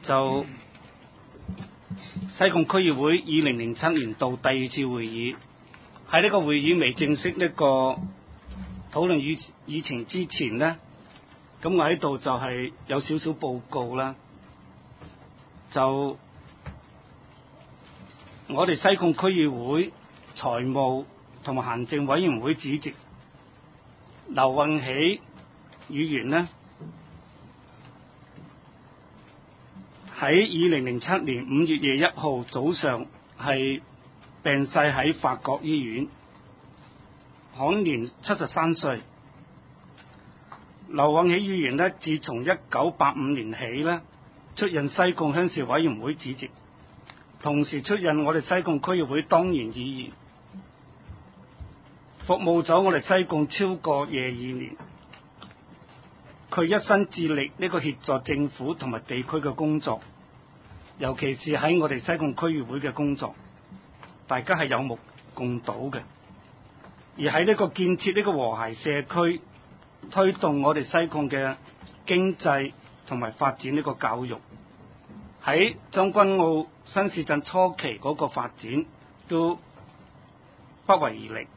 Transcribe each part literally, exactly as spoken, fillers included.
就西貢區議會二零零七年度第二次會議，喺呢個會議未正式呢個討論議議程之前呢，咁我喺度就係有少少報告啦。就我哋西貢區議會財務同埋行政委員會主席劉運喜議員呢，喺二零零七年五月廿一號早上係病逝喺法國醫院，享年七十三歲。劉運喜議員呢，自從一九八五年起呢，出任西貢鄉事委員會主席，同時出任我哋西貢區議會當然議員，服務咗我哋西貢超過廿二年。佢一生致力呢個協助政府同埋地區嘅工作，尤其是喺我哋西貢區議會嘅工作，大家係有目共睹嘅。而喺呢個建設呢個和諧社區，推動我哋西貢嘅經濟同埋發展呢個教育，喺將軍澳新市鎮初期嗰個發展都不遺餘力。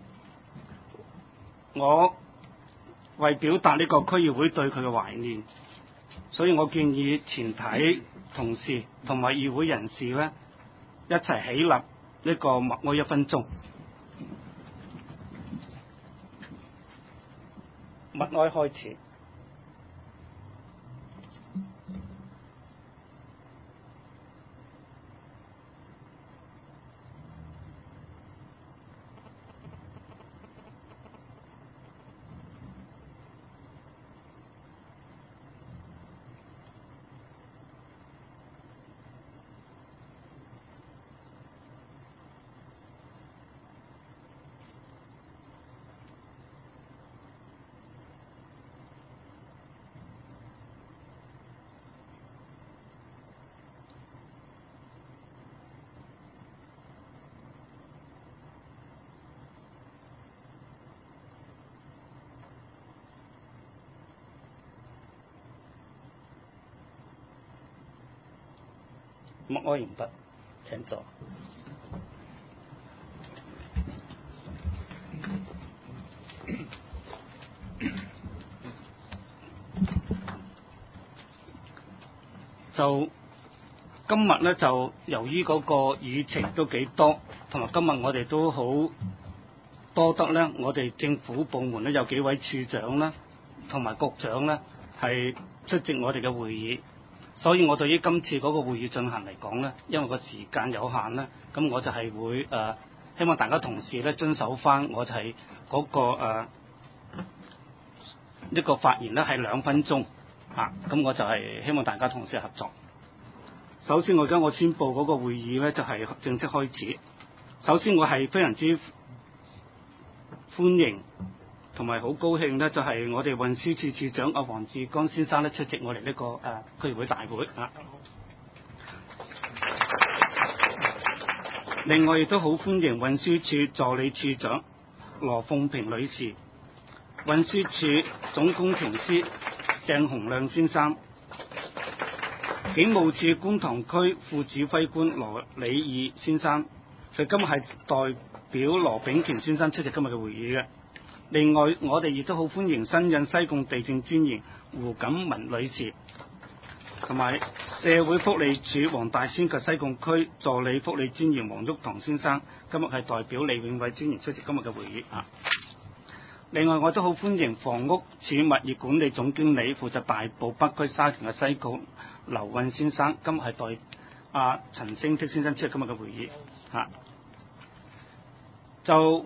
我為表達呢個區議會對佢嘅懷念，所以我建議全體同事同埋議會人士呢，一齊起立呢個默哀一分鐘。默哀開始。默哀完畢，請坐。就今日呢，就由於嗰個議程都幾多，同埋今日我哋都好多得呢，我哋政府部門呢有幾位處長啦，同埋局長呢係出席我哋嘅會議。所以我對於今次嗰個會議進行嚟講呢，因為個時間有限呢，咁我就係會誒、呃、希望大家同事呢遵守翻，我就係嗰、那個誒呢、呃這個發言呢係兩分鐘啊，咁我就係希望大家同事合作。首先我而家我宣佈嗰個會議呢就係、是、正式開始。首先我係非常之歡迎同埋好高興呢，就係、是、我哋運輸處處長阿黃志剛先生呢出席我哋呢、這個誒、呃、區議會大會啊。另外亦都好歡迎運輸處助理處長羅鳳平女士、運輸處總工程師鄭洪亮先生、警務處觀塘區副指揮官羅李義先生，佢今日係代表羅炳權先生出席今日嘅會議嘅。另外，我哋亦都好歡迎新任西貢地政專員胡錦文女士，同埋社會福利署黃大仙及西貢區助理福利專員黃旭堂先生，今日係代表李永偉專員出席今日嘅會議啊。另外，我都好歡迎房屋署物業管理總經理負責大埔北區沙田嘅西貢劉運先生，今日係代阿陳星剔先生出席今日嘅會議啊。就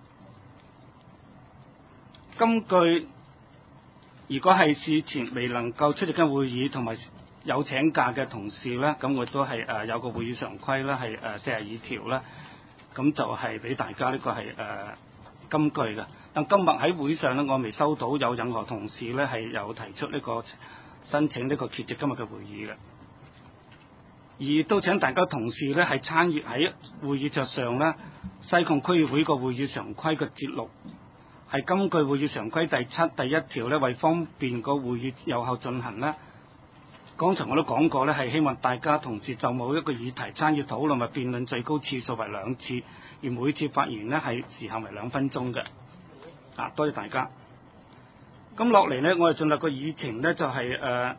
根據，如果係事前未能夠出席嘅會議同埋有請假嘅同事呢，咁我都係誒、呃、有個會議常規啦，係誒四十二條啦，咁就係俾大家呢個係誒金句嘅。但今日喺會上呢，我未收到有任何同事呢係有提出呢個申請呢個缺席今日嘅會議嘅，而都請大家同事呢係參與喺會議桌上呢，西貢區議會個會議常規嘅節錄。係根據會議常規第七第一條咧，為方便個會議有效進行咧， 剛才我都講過咧，係希望大家同事就某一個議題參與討論或辯論，最高次數為兩次，而每次發言呢係時限為兩分鐘嘅。啊，多謝大家。咁落嚟呢，我哋進入個議程呢，就係誒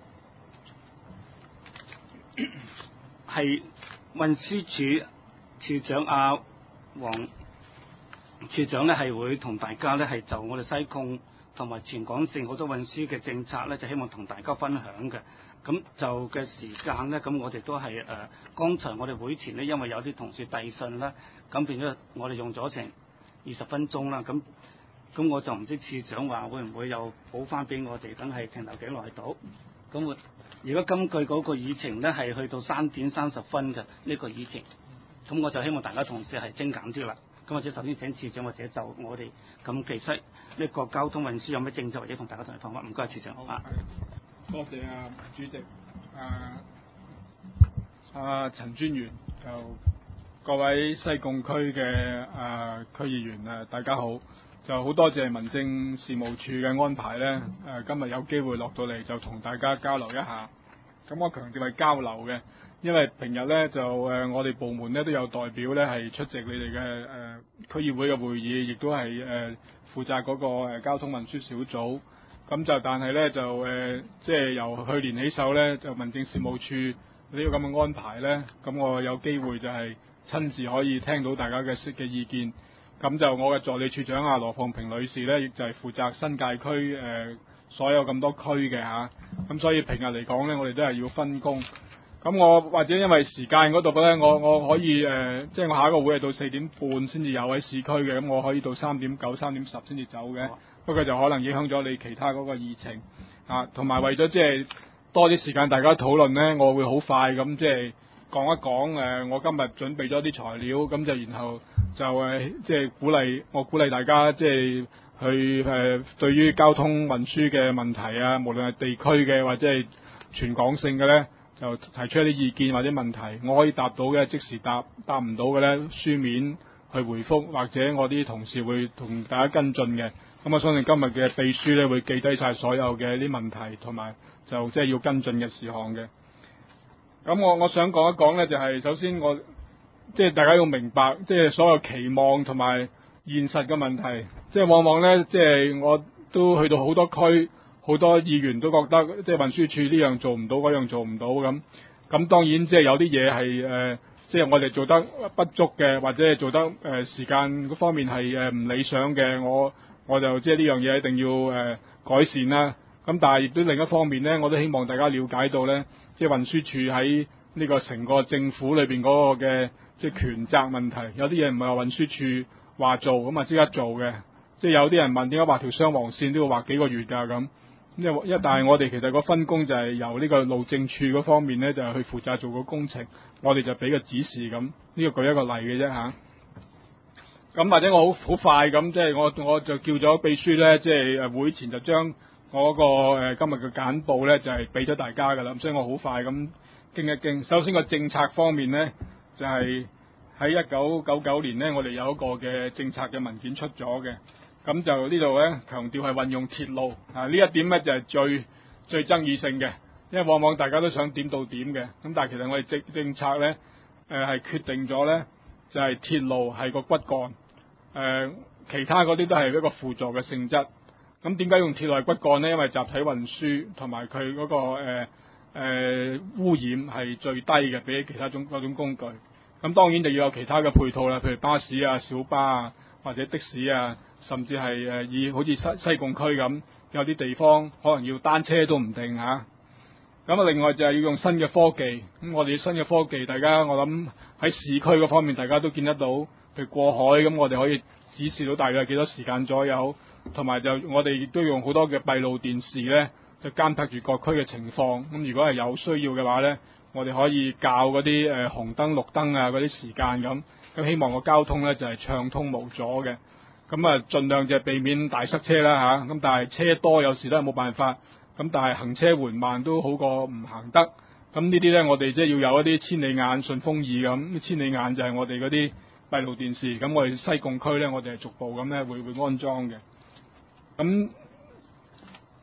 係運輸署署長阿黃署長呢，係會同大家呢，係就我哋西貢同埋全港性好多運輸嘅政策呢，就希望同大家分享嘅。咁就嘅時間呢，咁我哋都係誒，剛才我哋會前呢，因為有啲同事遞信啦，咁變咗我哋用咗成二十分鐘啦，咁。咁我就唔知處長話會唔會又補翻俾我哋，等係停留幾耐到。咁我如果根據嗰個議程呢，係去到三點三十分嘅呢個議程，咁我就希望大家同事係精簡啲啦。咁或者首先請處長或者就我哋咁其實呢個交通運輸有咩政策或者同大家同你講話。唔該，處長。好啊。 多謝啊，主席。啊啊陳專員，就各位西貢區嘅啊區議員啊，大家好。就好多謝民政事務處嘅安排呢，誒今日有機會落到嚟就同大家交流一下。咁我強調係交流嘅，因為平日呢，就誒我哋部門呢都有代表呢係出席你哋嘅誒區議會嘅會議，亦都係誒負責嗰個誒交通運輸小組。咁就但係呢，就誒即係由去年起手呢，就民政事務處呢個咁嘅安排呢，咁我有機會就係親自可以聽到大家嘅嘅意見。咁就我嘅助理處長啊羅鳳平女士呢，亦就係負責新界區誒、呃、所有咁多區嘅嚇，咁、啊、所以平日嚟講呢，我哋都係要分工。咁我或者因為時間嗰度呢，我我可以誒，即、呃、係、就是、我下一個會係到四點半先至有喺市區嘅，咁我可以到三點九、三點十先至走嘅。不過就可能影響咗你其他嗰個議程啊，同埋為咗即係多啲時間大家討論呢，我會好快咁即係講一講誒、呃，我今日準備咗啲材料，咁就然後。就誒，即係鼓勵我鼓勵大家，即係去誒，對於交通運輸嘅問題啊，無論係地區嘅或者係全港性嘅咧，就提出一啲意見或者問題，我可以答到嘅即時答，答唔到嘅咧書面去回覆，或者我啲同事會同大家跟進嘅。咁我相信今日嘅秘書咧會記低晒所有嘅啲問題，同埋就即係要跟進嘅事項嘅。咁我我想講一講咧，就係首先我。即係大家要明白，即係所有期望同埋現實嘅問題。即係往往呢，即係我都去到好多區，好多議員都覺得，即係運輸署呢樣做唔到，嗰樣做唔到咁。咁當然即係有啲嘢係誒，即係我哋做得不足嘅，或者係做得誒、呃、時間嗰方面係誒唔理想嘅，我我就即係呢樣嘢一定要誒、呃、改善啦。咁但係亦都另一方面呢，我都希望大家了解到呢，即係運輸署喺呢個成個政府裏邊嗰個嘅。即係權責問題，有啲嘢唔係話運輸署話做咁啊即刻做嘅，即係有啲人問點解畫條雙黃線都要畫幾個月㗎咁，因為一但係我哋其實個分工就係由呢個路政處嗰方面咧就係、是、去負責做個工程，我哋就俾個指示咁，呢、這個舉一個例嘅啫嚇。咁、啊、或者我好好快咁，即係我我就叫咗秘書咧，即係誒會前就將我個誒、呃、今日嘅簡報咧就係俾咗大家㗎啦，所以我好快咁經一經。首先個政策方面咧。就係喺一九九九年呢，我哋有一個嘅政策嘅文件出咗嘅，咁就呢度呢，強調係運用鐵路啊，呢一點呢，就係最最爭議性嘅，因為往往大家都想點到點嘅，咁但係其實我哋政政策呢，誒、呃、係決定咗呢，就係、是、鐵路係個骨幹，誒、呃、其他嗰啲都係一個輔助嘅性質。咁點解用鐵路係骨幹呢？因為集體運輸同埋佢嗰個誒。呃誒、呃、污染係最低嘅，比起其他種各種工具。咁當然就要有其他嘅配套啦，譬如巴士啊、小巴啊，或者的士啊，甚至係誒以好似西西貢區咁，有啲地方可能要單車都唔定嚇。咁啊，另外就係要用新嘅科技。咁我哋新嘅科技，大家我諗喺市區嗰方面，大家都見得到。譬如過海咁，我哋可以指示到大約幾多時間左右，同埋就我哋亦都用好多嘅閉路電視咧。就監察住各區嘅情況，咁如果係有需要嘅話呢，我哋可以校嗰啲誒紅燈綠燈啊嗰啲時間咁，咁希望個交通呢就係、是、暢通無阻嘅，咁啊盡量就避免大塞車啦嚇，咁、啊、但係車多有時都係冇辦法，咁但係行車緩慢都好過唔行得，咁呢啲呢，我哋即係要有一啲千里眼順風耳咁，千里眼就係我哋嗰啲閉路電視，咁我哋西貢區呢，我哋係逐步咁呢會會安裝嘅，咁。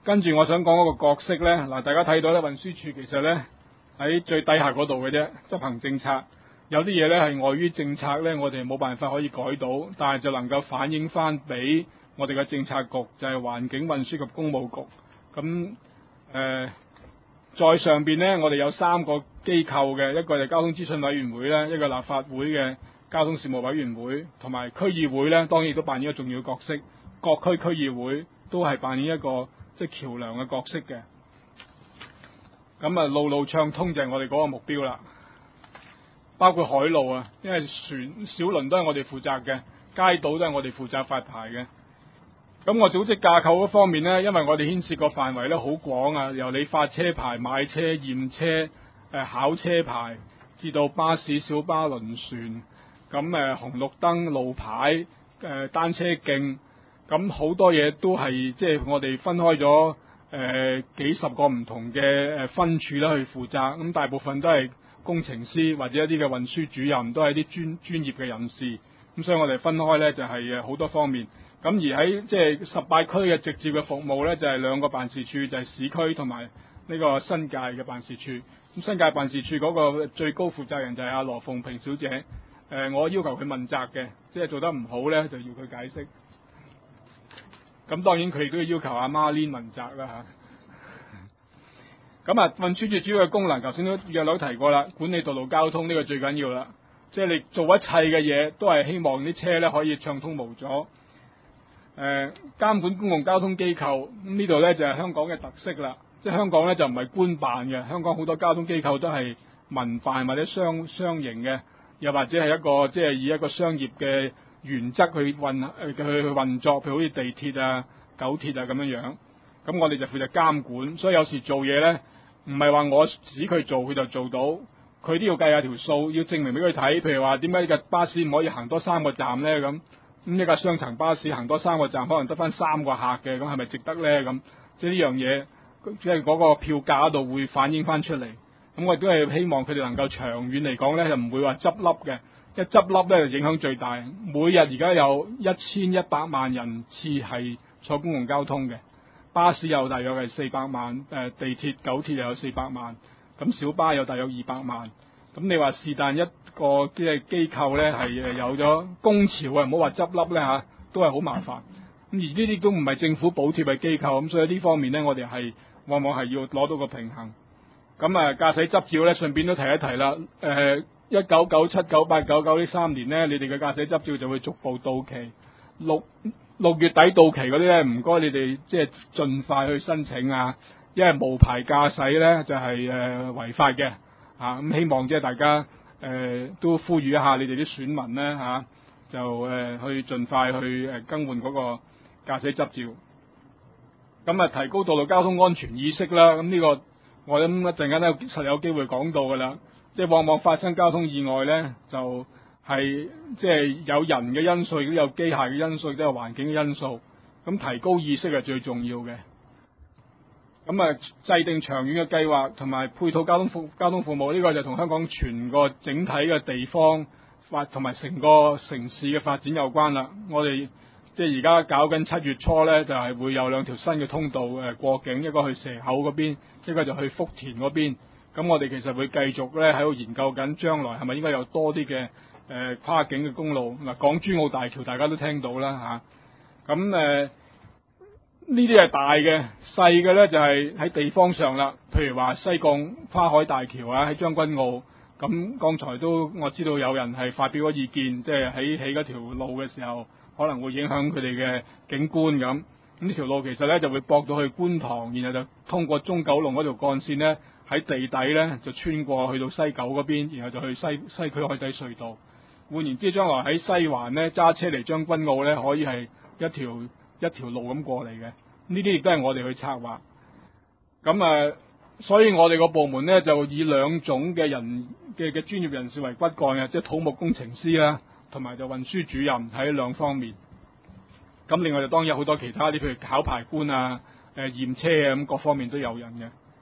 跟住我想講嗰個角色呢，嗱，大家睇到咧，運輸署其實呢喺最底下嗰度嘅啫，執行政策。有啲嘢呢係礙於政策呢，我哋冇辦法可以改到，但係就能夠反映翻俾我哋嘅政策局，就係環境運輸及工務局。咁誒、呃，在上邊呢，我哋有三個機構嘅，一個就交通諮詢委員會咧，一個立法會嘅交通事務委員會，同埋區議會呢，當然亦都扮演一個重要角色。各區區議會都係扮演一個即係橋樑嘅角色嘅。咁啊，路路暢通就係我哋嗰個目標啦。包括海路啊，因為船小輪都係我哋負責嘅，街道都係我哋負責發牌嘅。咁我組織架構嗰方面呢，因為我哋牽涉個範圍咧好廣啊，由你發車牌、買車、驗車、誒、呃、考車牌，至到巴士、小巴、輪船，咁誒、呃、紅綠燈、路牌、誒、呃、單車徑，咁好多嘢都係即係我哋分開咗誒、呃、幾十個唔同嘅誒分處啦去負責，咁大部分都係工程師或者一啲嘅運輸主任，都係啲專專業嘅人士，咁所以我哋分開呢，就係誒好多方面。咁而喺即係十八區嘅直接嘅服務呢，就係、是、兩個辦事處，就係、是、市區同埋呢個新界嘅辦事處。咁新界辦事處嗰個最高負責人就係阿羅鳳萍小姐。誒、呃，我要求佢問責嘅，即係做得唔好呢，就要佢解釋。咁當然佢亦都要要求阿 Marlene 問責啦嚇。咁啊，運輸署主要嘅功能，頭先都約佬提過啦，管理道路交通呢、這個最緊要啦。即係你做一切嘅嘢，都係希望啲車呢可以暢通無阻。誒、呃、監管公共交通機構，咁呢度呢就係、是、香港嘅特色啦。即係香港呢就唔係官辦嘅，香港好多交通機構都係民辦或者商商營嘅，又或者係一個即係、就是、以一個商業嘅原則去運誒去去運作，譬如好似地鐵啊、九鐵啊咁樣樣。咁我哋就負責監管，所以有時做嘢呢，唔係話我指佢做佢就做到，佢都要計下條數，要證明俾佢睇。譬如話點解呢架巴士唔可以行多三個站呢？咁咁一架雙層巴士行多三個站，可能得翻三個客嘅，咁係咪值得呢？咁即係呢樣嘢，即係嗰個票價度會反映翻出嚟。咁我亦都係希望佢哋能夠長遠嚟講呢，就唔會話執笠嘅。一執笠呢，就影響最大。每日而家有一千一百萬人次係坐公共交通嘅，巴士有大約係四百萬，誒地鐵、九鐵又有四百萬，咁小巴有大約二百萬。咁你話是但一個即係機構呢，係誒有咗工潮啊，唔好話執笠呢，嚇，都係好麻煩。咁而呢啲都唔係政府補貼嘅機構，咁所以呢方面呢，我哋係往往係要攞到個平衡。咁啊，駕駛執照呢，順便都提一提啦。誒一九九七、九八、九九呢三年呢，你哋嘅駕駛執照就會逐步到期。六六月底到期嗰啲呢，唔該你哋即係盡快去申請啊，因為無牌駕駛呢，就係、是、誒、呃、違法嘅。啊，咁希望即係大家誒、呃、都呼籲一下你哋啲選民咧嚇、啊，就誒、呃、去盡快去誒更換嗰個駕駛執照。咁啊，提高道路交通安全意識啦。咁呢個我諗一陣間咧實有機會講到噶啦。即係往往發生交通意外咧，就係即係有人嘅因素，亦都有機械嘅因素，亦都有環境嘅因素。咁提高意識係最重要嘅。咁啊，制定長遠嘅計劃同埋配套交通服交通服務，呢、這個就同香港全個整體嘅地方發同埋成個城市嘅發展有關啦。我哋即係而家搞緊七月初呢，就係、是、會有兩條新嘅通道誒過境，一個去蛇口嗰邊，一個就去福田嗰邊。咁我哋其實會繼續咧喺度研究緊，將來係咪應該有多啲嘅誒跨境嘅公路。嗱，港珠澳大橋大家都聽到啦嚇。咁誒呢啲係大嘅，細嘅咧就係、是、喺地方上啦。譬如話西貢跨海大橋啊，喺將軍澳。咁剛才都我知道有人係發表咗意見，即係喺起嗰條路嘅時候，可能會影響佢哋嘅景觀咁。咁呢條路其實咧就會駁到去觀塘，然後就通過中九龍嗰條幹線咧。喺地底咧就穿過去到西九嗰邊，然後就去西西區海底隧道。換言之，將來喺西環咧揸車嚟將軍澳咧，可以係一條一條路咁過嚟嘅。呢啲亦都係我哋去策劃。咁啊，所以我哋個部門咧就以兩種嘅人嘅嘅專業人士為骨幹嘅，即係土木工程師啦，同埋就運輸主任喺兩方面。咁另外就當然有好多其他啲，譬如考牌官啊、誒驗車啊咁各方面都有人嘅。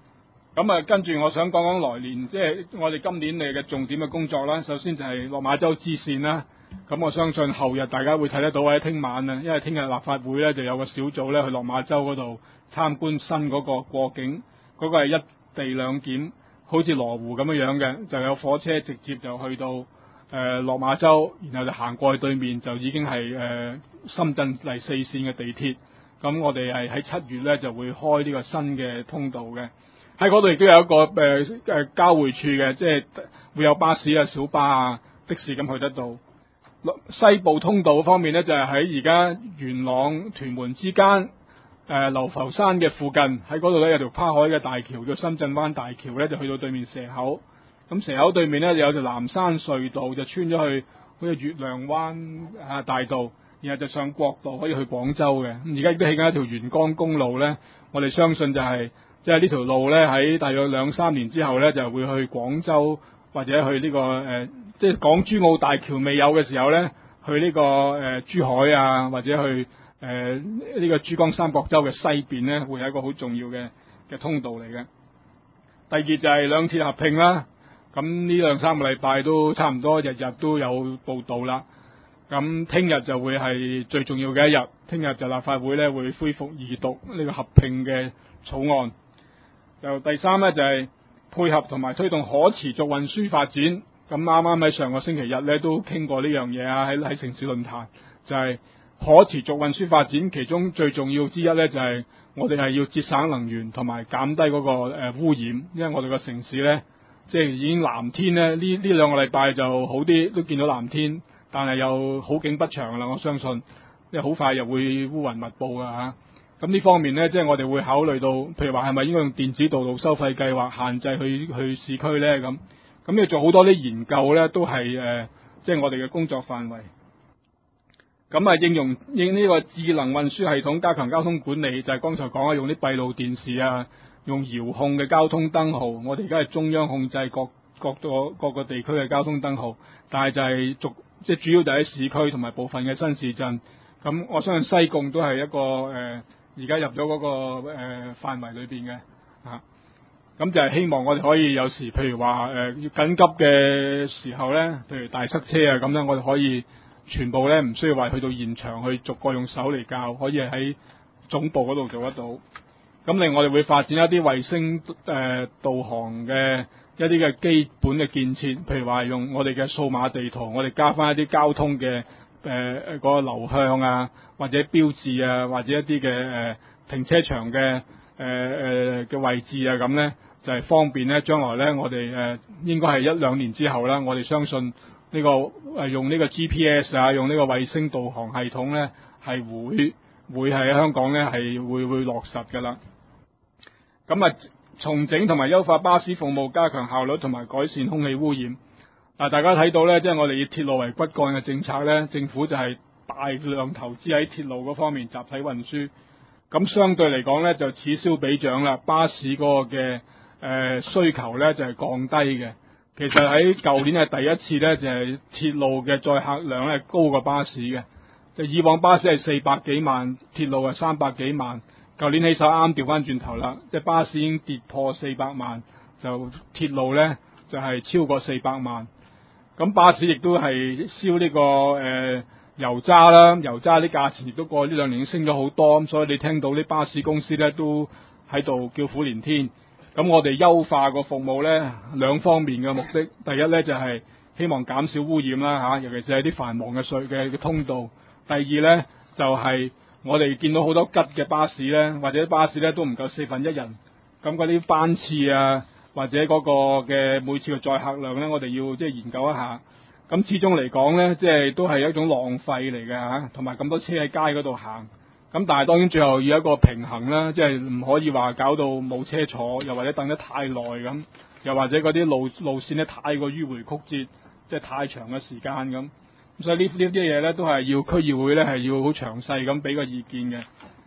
咁啊，跟住我想講講來年，即係我哋今年嚟嘅重點嘅工作啦。首先就係落馬洲支線啦。咁我相信後日大家會睇得到，或者聽晚啊，因為聽日立法會咧就有個小組咧去落馬洲嗰度參觀新嗰個過境，嗰、嗰個係一地兩檢，好似羅湖咁樣樣嘅，就有火車直接就去到誒、呃、落馬洲，然後就行過去對面就已經係誒、呃、深圳第四線嘅地鐵。咁我哋係喺七月咧就會開呢個新嘅通道嘅。喺嗰度亦都有一個誒誒、呃、交匯處嘅，即係會有巴士啊、小巴啊、的士咁去得到。西部通道方面咧，就係喺而家元朗屯門之間，誒、呃、流浮山嘅附近，喺嗰度咧有條跨海嘅大橋叫深圳灣大橋咧，就去到對面蛇口。咁蛇口對面咧就有條南山隧道，就穿咗去好似月亮灣啊大道，然後就上國道可以去廣州嘅。咁而家亦都起緊一條沿江公路咧，我哋相信就係、是。即係呢條路咧，喺大約兩三年之後咧，就會去廣州或者去呢、這個誒、呃，即係港珠澳大橋未有嘅時候咧，去呢、這個誒、呃、珠海啊，或者去誒呢、呃這個珠江三角洲嘅西邊咧，會係一個好重要嘅嘅通道嚟嘅。第二就係兩鐵合併啦，咁呢兩三個禮拜都差唔多，日日都有報道啦。咁聽日就會係最重要嘅一日，聽日就立法會咧會恢復二讀呢個合併嘅草案。就第三咧就係、是、配合同埋推動可持續運輸發展，咁啱啱喺上個星期日咧都傾過呢樣嘢啊，喺喺城市論壇就係、是、可持續運輸發展，其中最重要之一咧就係、是、我哋係要節省能源同埋減低嗰個誒污染，因為我哋個城市咧即係已經藍天咧，呢呢兩個禮拜就好啲，都見到藍天，但係又好景不長啦，我相信，因為好快又會烏雲密佈噶嚇。咁呢方面呢，即係我哋會考慮到，譬如話係咪應該用電子道路收費計劃限制去去市區呢？咁咁要做好多啲研究呢，都係誒、呃，即係我哋嘅工作範圍。咁啊，應用應呢個智能運輸系統加強交通管理，就係、是、剛才講啊，用啲閉路電視啊，用遙控嘅交通燈號。我哋而家係中央控制各各個各個地區嘅交通燈號，但係就係逐即係主要就喺市區同埋部分嘅新市鎮。咁我相信西貢都係一個誒。呃而家入咗嗰、那個誒、呃、範圍裏邊嘅嚇，咁、啊、就係希望我哋可以有時，譬如話誒要緊急嘅時候咧，譬如大塞車啊咁咧，我哋可以全部咧唔需要話去到現場去逐個用手嚟校，可以喺總部嗰度做得到。咁另外我哋會發展一啲衛星誒、呃、導航嘅一啲嘅基本嘅建設，譬如話用我哋嘅數碼地圖，我哋加翻一啲交通嘅。誒誒嗰個流向啊，或者標誌啊，或者一啲嘅誒停車場嘅誒誒嘅位置啊，咁咧就係、是、方便咧，將來咧我哋誒、呃、應該係一兩年之後啦，我哋相信呢、這個誒、呃、用呢個 G P S 啊，用呢個衛星導航系統咧，係會會係喺香港咧係會會落實㗎啦。咁啊，重整同埋優化巴士服務，加強效率同埋改善空氣污染。嗱，大家睇到咧，即係我哋以鐵路為骨幹嘅政策咧，政府就係大量投資喺鐵路嗰方面集體運輸。咁相對嚟講咧，就此消彼長啦。巴士嗰個嘅誒、呃、需求咧就係、是、降低嘅。其實喺舊年係第一次咧，就係、是、鐵路嘅載客量咧高過巴士嘅。就以往巴士係四百幾萬，鐵路係三百幾萬。舊年起手啱調翻轉頭啦，即係巴士已經跌破四百萬，就鐵路咧就係、是、超過四百萬。咁巴士亦都係燒呢、這個誒、呃、油渣啦，油渣啲價錢亦都過呢兩年升咗好多，咁所以你聽到啲巴士公司咧都喺度叫苦連天。咁我哋優化個服務咧兩方面嘅目的，第一咧就係、是、希望減少污染啦嚇，尤其是係啲繁忙嘅隧嘅嘅通道。第二咧就係、是、我哋見到好多吉嘅巴士咧，或者巴士咧都唔夠四分一人，咁嗰啲班次啊〜或者嗰個嘅每次嘅載客量咧，我哋要即係研究一下。咁始終嚟講咧，即係都係一種浪費嚟嘅嚇，同埋咁多車喺街嗰度行。咁但係當然最後要一個平衡啦，即係唔可以話搞到冇車坐，又或者等得太耐咁，又或者嗰啲路路線咧太過迂迴曲折，即係太長嘅時間咁。咁所以呢呢啲嘢咧都係要區議會咧係要好詳細咁俾個意見嘅。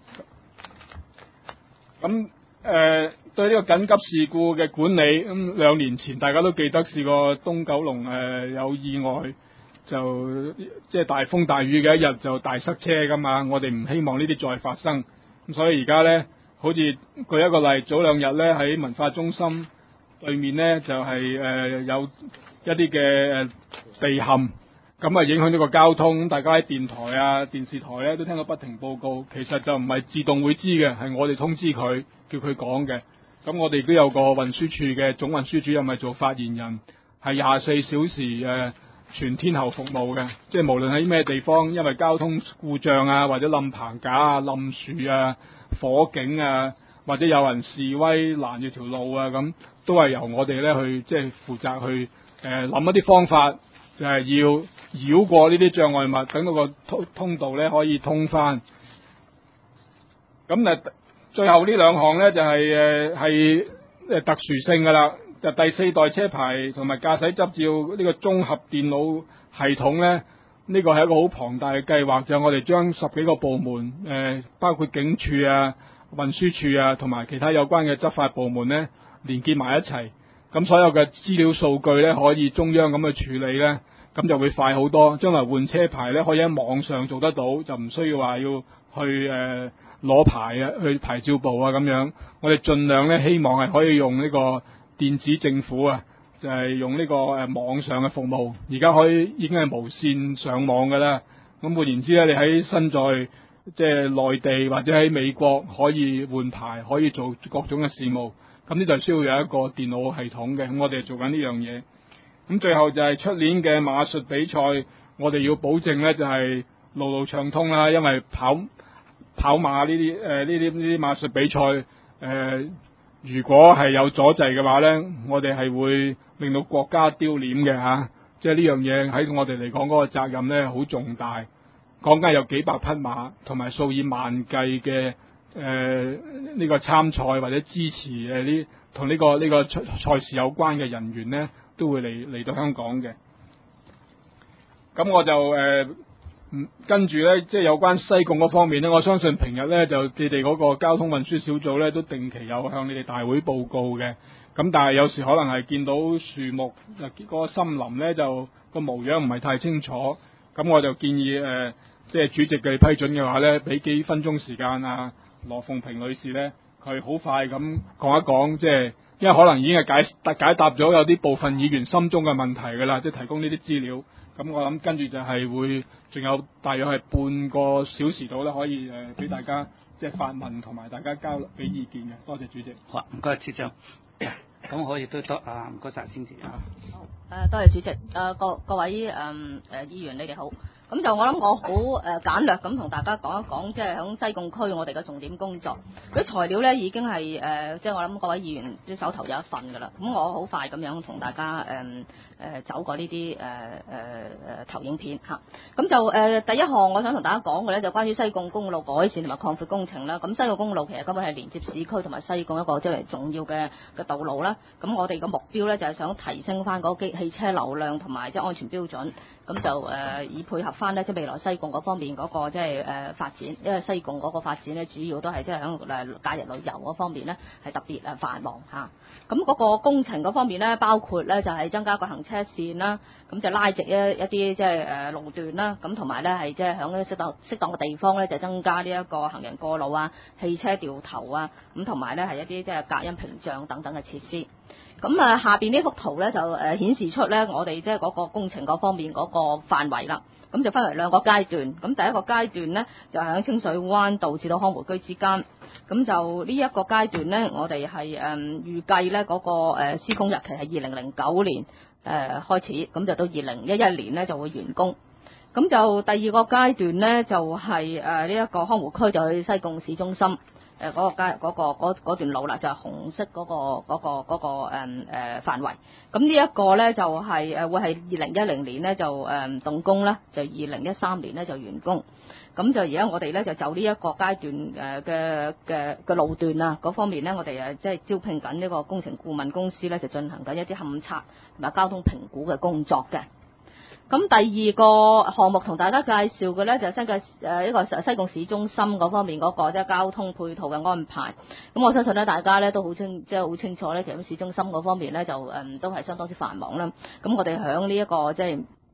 咁誒、呃、對呢個緊急事故嘅管理，咁、嗯、兩年前大家都記得試過東九龍誒、呃、有意外，就即係大風大雨嘅一日就大塞車噶嘛，我哋唔希望呢啲再發生，咁所以而家咧好似舉一個例，早兩日咧喺文化中心對面咧就係、是、誒、呃、有一啲嘅誒地陷，咁啊影響呢個交通。大家喺電台啊、電視台咧都聽到不停報告，其實就唔係自動會知嘅，係我哋通知佢，叫佢講嘅。咁我哋都有個運輸處嘅總運輸主任係做發言人，係廿四小時誒、呃、全天候服務嘅，即係無論喺咩地方，因為交通故障啊，或者冧棚架啊、冧樹啊、火警啊，或者有人示威攔住條路啊，咁都係由我哋咧去即係負責去誒諗、呃、一啲方法，就係、是、要繞過呢啲障礙物，等到個通通道咧可以通翻。咁誒。最後呢兩項呢，就係誒係誒特殊性噶啦，就第四代車牌同埋駕駛執照呢個綜合電腦系統呢，呢個係一個好龐大嘅計劃，就係、我哋將十幾個部門誒、呃，包括警署啊、運輸處啊，同埋其他有關嘅執法部門呢，連結埋一齊，咁所有嘅資料數據呢，可以中央咁去處理呢，咁就會快好多。將來換車牌呢，可以喺網上做得到，就唔需要話要去誒。呃攞牌啊，去牌照部啊咁樣，我哋盡量咧希望係可以用呢個電子政府啊，就係、是、用呢個誒網上嘅服務。而家可以已經係無線上網㗎啦。咁換言之咧，你喺身在即係內地或者喺美國可以換牌，可以做各種嘅事務。咁呢就需要有一個電腦系統嘅。咁我哋做緊呢樣嘢。咁最後就係出年嘅馬術比賽，我哋要保證咧就係路路暢通啦，因為跑。跑馬呢啲誒呢啲呢啲馬術比賽誒、呃，如果係有阻滯嘅話咧，我哋係會令到國家丟臉嘅嚇。即係呢樣嘢喺我哋嚟講嗰個責任咧好重大。講緊有幾百匹馬同埋數以萬計嘅誒呢個參賽或者支持誒呢同呢個呢、呢個賽事有關嘅人員咧，都會嚟嚟到香港嘅。咁我就誒。呃嗯，跟住咧，即係有關西貢嗰方面咧，我相信平日咧就你哋嗰個交通運輸小組咧都定期有向你哋大會報告嘅。咁但係有時可能係見到樹木嗱嗰個森林咧就個模樣唔係太清楚，咁我就建議誒、呃，即係主席嘅批准嘅話咧，俾幾分鐘時間啊，羅鳳萍女士咧，佢好快咁講一講，即係因為可能已經係解解答咗有啲部分議員心中嘅問題㗎啦，即係提供呢啲資料。咁我諗跟住就係會仲有大約係半個小時到咧，可以誒俾、呃、大家即係發問同埋大家交流俾意見嘅。多謝主席。 好啊，唔該，處長。咁可以都得啊，唔該晒先至啊。 好，誒多謝主席，誒、呃、各各位誒誒、呃、議員，你哋好。咁就我諗我好誒簡略咁同大家講一講，即係喺西貢區我哋嘅重點工作。嗰啲材料咧已經係誒，即、呃、係、就是、我諗各位議員啲手頭有一份㗎啦。咁我好快咁樣同大家誒誒、呃、走過呢啲誒誒誒投影片嚇。咁就誒、呃、第一項我想同大家講嘅咧，就關於西貢公路改善同埋擴闊工程啦。咁西貢公路其實根本係連接市區同埋西貢一個即係重要嘅嘅道路啦。咁我哋嘅目標咧就係、是、想提升翻嗰個機汽車流量同埋即係安全標準。咁就誒、呃、以配合翻咧，即係未來西貢嗰方面嗰個即係誒發展，因為西貢嗰個發展咧，主要都係即係喺誒假日旅遊嗰方面咧，係特別誒繁忙嚇。咁、啊、嗰個工程嗰方面咧，包括咧就係、是、增加個行車線啦，咁就拉直一一啲即係誒路段啦，咁同埋咧係即係喺適當適當嘅地方咧，就增加呢一個行人過路啊、汽車掉頭啊，咁同埋咧係一啲即係隔音屏障等等嘅設施。咁啊，下邊呢幅圖咧就誒顯示出咧我哋即係嗰個工程嗰方面嗰個範圍啦。咁就分為兩個階段。咁第一個階段咧就喺清水灣道至到康湖居之間。咁就呢一個階段咧，我哋係誒預計咧嗰個誒施工日期係二零零九年誒開始，咁就到二零一一年咧就會完工。咁就第二個階段咧就係誒呢一個康湖區就去西貢市中心。誒嗰、呃那個街嗰、那個、段路啦，就係、是、紅色嗰、那個嗰、那個嗰、那個誒誒、呃、範圍。咁呢一個咧就係、是、誒會係二零一零年咧就誒、呃、動工啦，就二零一三年咧就完工。咁就而家我哋咧就就呢一個階段誒嘅嘅嘅路段啊嗰方面咧，我哋誒即係招聘緊呢個工程顧問公司咧，就進行緊一啲勘測同埋交通評估嘅工作嘅。咁第二個項目同大家介紹嘅咧就係新界誒一個西貢市中心嗰方面嗰個即係交通配套嘅安排。咁我相信咧大家咧都好清即係好清楚咧，其實市中心嗰方面咧就誒、嗯、都係相當之繁忙啦。咁我哋響呢一個即係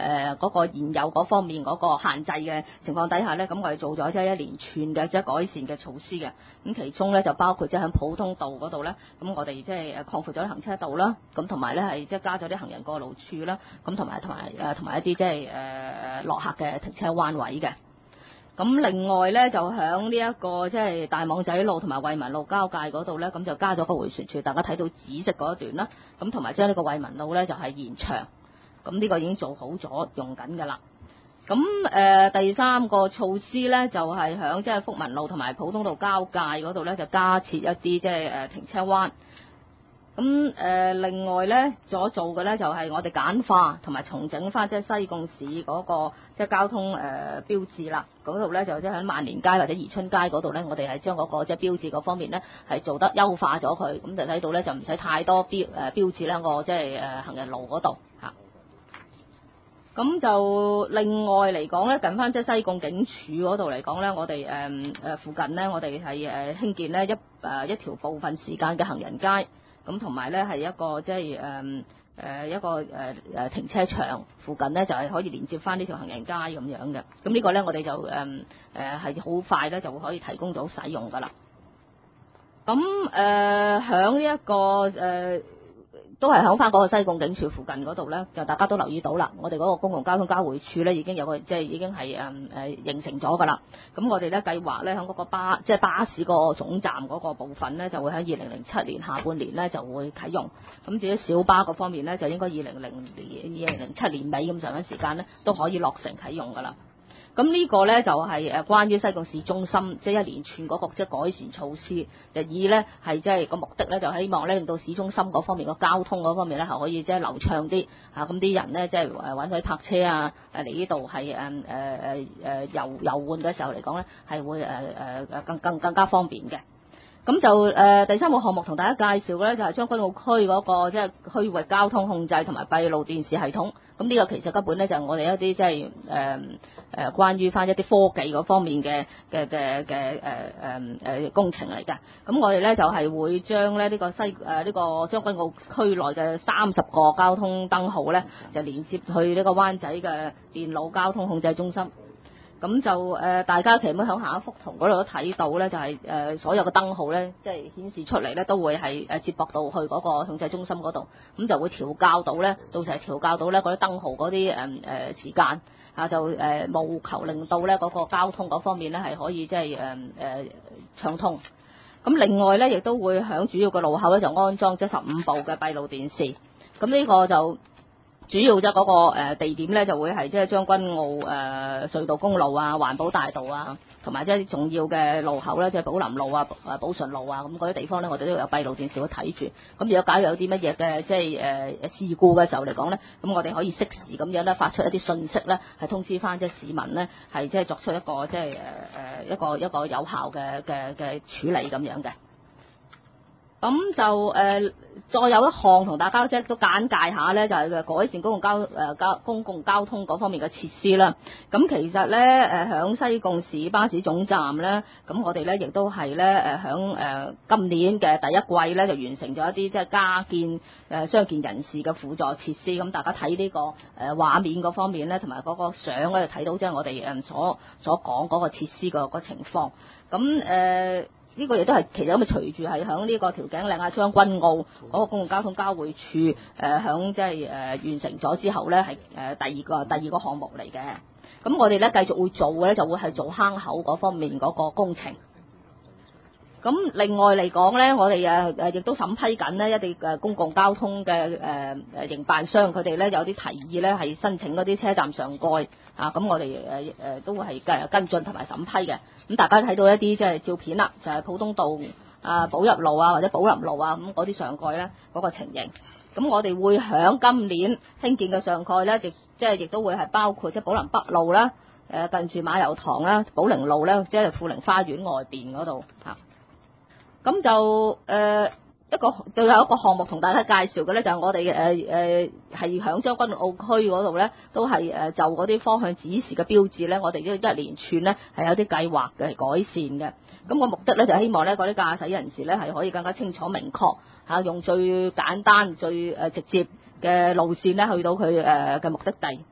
誒嗰個現有嗰方面嗰個限制嘅情況底下咧，咁我哋做咗即係一連串嘅即係改善嘅措施嘅。咁其中咧就包括即係喺普通道嗰度咧，咁我哋即係誒擴闊咗啲行車道啦，咁同埋咧係即係加咗啲行人過路處啦，咁同埋同埋誒同埋一啲即係誒落客嘅停車彎位嘅。咁另外咧就響呢一個即係大網仔路同埋惠民路交界嗰度咧，咁就加咗個迴旋處，大家睇到紫色嗰一段啦。咁同埋將呢個惠民路咧就係延長，咁呢個已經做好咗用緊㗎啦。咁誒、呃、第三個措施咧就係響即係福民路同埋普通道交界嗰度咧就加設一啲即係誒停車彎。咁誒、呃、另外咧所做嘅咧就係、是、我哋簡化同埋重整翻即係西貢市嗰、那個即係交通誒、呃、標誌啦，嗰度咧就即係喺萬年街或者宜春街嗰度咧，我哋係將嗰個即係標誌嗰方面咧係做得優化咗佢，咁就睇到咧就唔使太多標誒、呃、標誌啦，個即係誒行人路嗰度嚇。咁就另外嚟講咧，近翻即係西貢警署嗰度嚟講咧，我哋誒誒附近咧，我哋係誒興建咧一誒、呃、一條部分時間嘅行人街。咁同埋咧係一個即係誒誒一個誒誒、呃、停車場附近咧就係、是、可以連接翻呢條行人街咁樣嘅。咁呢個咧我哋就誒誒係好快咧就會可以提供到使用噶啦。咁誒響呢一個誒、呃、都係響翻嗰個西貢警署附近嗰度咧，就大家都留意到啦。我哋嗰個公共交通交匯處咧已經有個即係已經係誒誒形成咗噶啦。咁我哋咧計劃咧響嗰個巴即係巴士個總站嗰個部分咧，就會喺二零零七年下半年咧就會啟用。咁至於小巴嗰方面咧，就應該二零零年二零零七年尾咁上嘅時間咧都可以落成啟用噶啦。咁呢個咧就係誒關於西貢市中心即係一連串嗰個即係改善措施，就以咧係即係個目的咧就希望咧令到市中心嗰方面個交通嗰方面咧係可以即係流暢啲嚇，咁啲人咧即係誒揾佢泊車啊誒嚟呢度係誒誒誒誒遊遊玩嘅時候嚟講咧係會誒誒誒更更更加方便嘅。咁就誒、呃、第三個項目同大家介紹嘅咧就係將軍澳區嗰個即係區域交通控制同埋閉路電視系統。咁呢個其實根本咧就係我哋一啲即係誒誒關於翻一啲科技嗰方面嘅嘅嘅嘅誒誒誒工程嚟嘅。咁我哋咧就係會將咧呢個西誒呢個將軍澳區內嘅三十個交通燈號咧就連接去呢個灣仔嘅電腦交通控制中心。咁就誒、呃，大家其實喺下一幅圖嗰度都睇到咧，就係、是、誒、呃、所有嘅燈號咧，即係顯示出嚟咧，都會係誒接駁到去嗰個控制中心嗰度，咁就會調校到咧，到時係調校到咧嗰啲燈號嗰啲誒誒時間嚇，就誒務、呃、求令到咧嗰、那個交通嗰方面咧係可以即係誒誒暢通。咁另外咧，亦都會喺主要嘅路口咧就安裝即係十五部嘅閉路電視。咁呢個就主要即係嗰個誒地點咧，就會係即係將軍澳誒隧道公路啊、環保大道啊，同埋即係重要嘅路口咧，即係寶林路啊、誒寶順路啊，咁嗰啲地方咧，我哋都有閉路電視去睇住。咁如果假如有啲乜嘢嘅即係誒事故嘅時候嚟講咧，咁我哋可以適時咁樣咧發出一啲訊息咧，係通知翻即係市民咧，係即係作出一個即係誒誒一個一個有效嘅嘅嘅處理咁樣嘅。咁就誒、呃，再有一項同大家即係都簡介下咧，就係、是、改善公共交誒交、呃、公共交通嗰方面嘅設施啦。咁其實咧誒，響西貢市巴士總站咧，咁我哋咧亦都係咧誒，響誒今年嘅第一季咧就完成咗一啲即係加建誒傷健人士嘅輔助設施。咁大家睇呢、這個誒畫、呃、面嗰方面咧，同埋嗰個相咧就睇到即係我哋誒所所講嗰個設施個個情況。咁誒。呃呢個亦都係其實咁啊，隨住係響呢個調景嶺啊將軍澳嗰個公共交通交匯處誒響即係誒完成咗之後咧，係誒第二個第二個項目嚟嘅。咁我哋咧繼續會做嘅咧，就會係做坑口嗰方面嗰個工程。咁另外嚟講咧，我哋誒誒亦都審批緊呢一啲誒公共交通嘅誒誒營辦商，佢哋咧有啲提議咧係申請嗰啲車站上蓋啊，咁我哋誒誒都會係跟跟進同埋審批嘅。咁大家睇到一啲即係照片啦，就係、是、普通道啊、寶入路啊或者寶林路啊咁嗰啲上蓋咧嗰個情形。咁我哋會響今年興建嘅上蓋咧，亦即係亦都會係包括即係寶林北路啦、誒近住馬油塘啦、寶靈路咧，即係富寧花園外邊嗰度嚇。咁就誒、呃、一個，就有一個項目同大家介紹嘅咧，就係、是、我哋誒誒係響將軍澳區嗰度咧，都係誒就嗰啲方向指示嘅標誌咧，我哋都一連串咧係有啲計劃嘅改善嘅。咁個目的咧就希望咧嗰啲駕駛人士咧係可以更加清楚明確嚇、啊，用最簡單最誒直接嘅路線咧去到佢誒嘅目的地。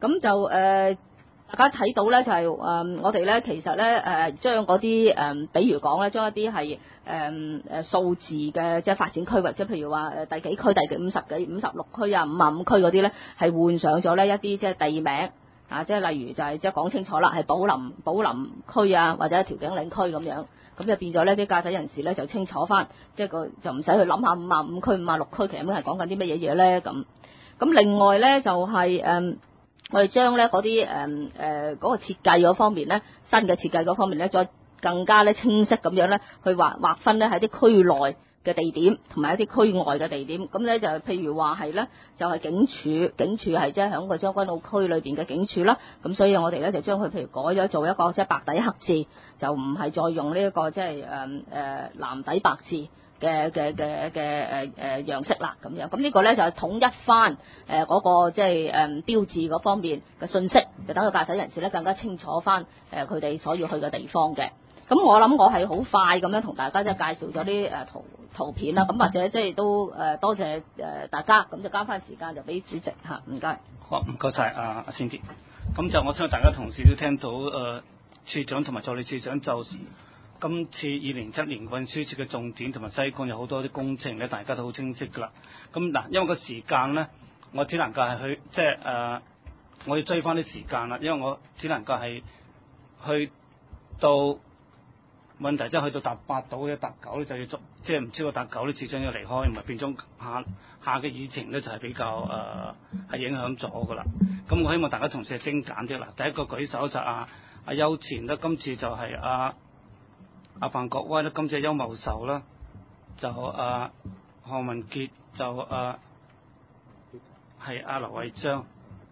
咁就誒。呃大家睇到咧就係、是、誒、呃，我哋咧其實咧誒將嗰啲誒，比如講咧將一啲係誒誒數字嘅即係發展區域，即係譬如話誒第幾區、第五十幾、五十六區啊、五十五區嗰啲咧，係換上咗呢一啲即係地名啊，即係例如就係即係講清楚啦，係寶林寶林區啊，或者調景嶺區咁樣，咁就變咗呢啲駕駛人士咧就清楚翻，即係個就唔使去諗下五十五區、五十六區其實咁係講緊啲乜嘢嘢咧咁。咁另外咧就係、是、誒。呃我哋將咧嗰啲誒誒嗰個設計嗰方面咧，新嘅設計嗰方面咧，再更加咧清晰咁樣咧，去劃劃分咧喺啲區內嘅地點，同埋一啲區外嘅地點。咁咧就譬如話係咧，就係警署，警署係即係喺個將軍澳區裏邊嘅警署啦。咁所以我哋咧就將佢譬如改咗做一個即係白底黑字，就唔係再用呢一個即係誒誒藍底白字嘅嘅嘅嘅誒誒樣式啦，咁樣咁呢個咧就係統一翻誒嗰個即係誒標誌嗰方面嘅信息，就等個駕駛人士咧更加清楚翻誒佢哋所要去嘅地方嘅。咁我諗我係好快咁樣同大家即係介紹咗啲誒圖圖片啦，咁或者即係都誒多謝誒大家，咁就交翻時間就俾主席嚇，唔該。 好，唔該晒阿阿 Cindy。咁就我相信大家同事都聽到誒、呃、處長同埋助理處長就。今次二零一七年運輸署嘅重點同埋西貢有好多啲工程咧，大家都好清晰噶啦。咁嗱，因為個時間咧，我只能夠係去即係誒，我要追翻啲時間啦。因為我只能夠係去到問題，即係去到搭八到嘅搭九咧，就要捉，即係唔超過搭九咧，處長要離開，唔係變咗下下嘅議程咧就係比較誒係、呃、影響咗噶啦。咁我希望大家同事係精簡啲啦。第一個舉手就阿阿邱前啦，今次就係阿。阿范國威啦，今次邱茂壽啦，就阿何文傑就誒係阿劉慧章，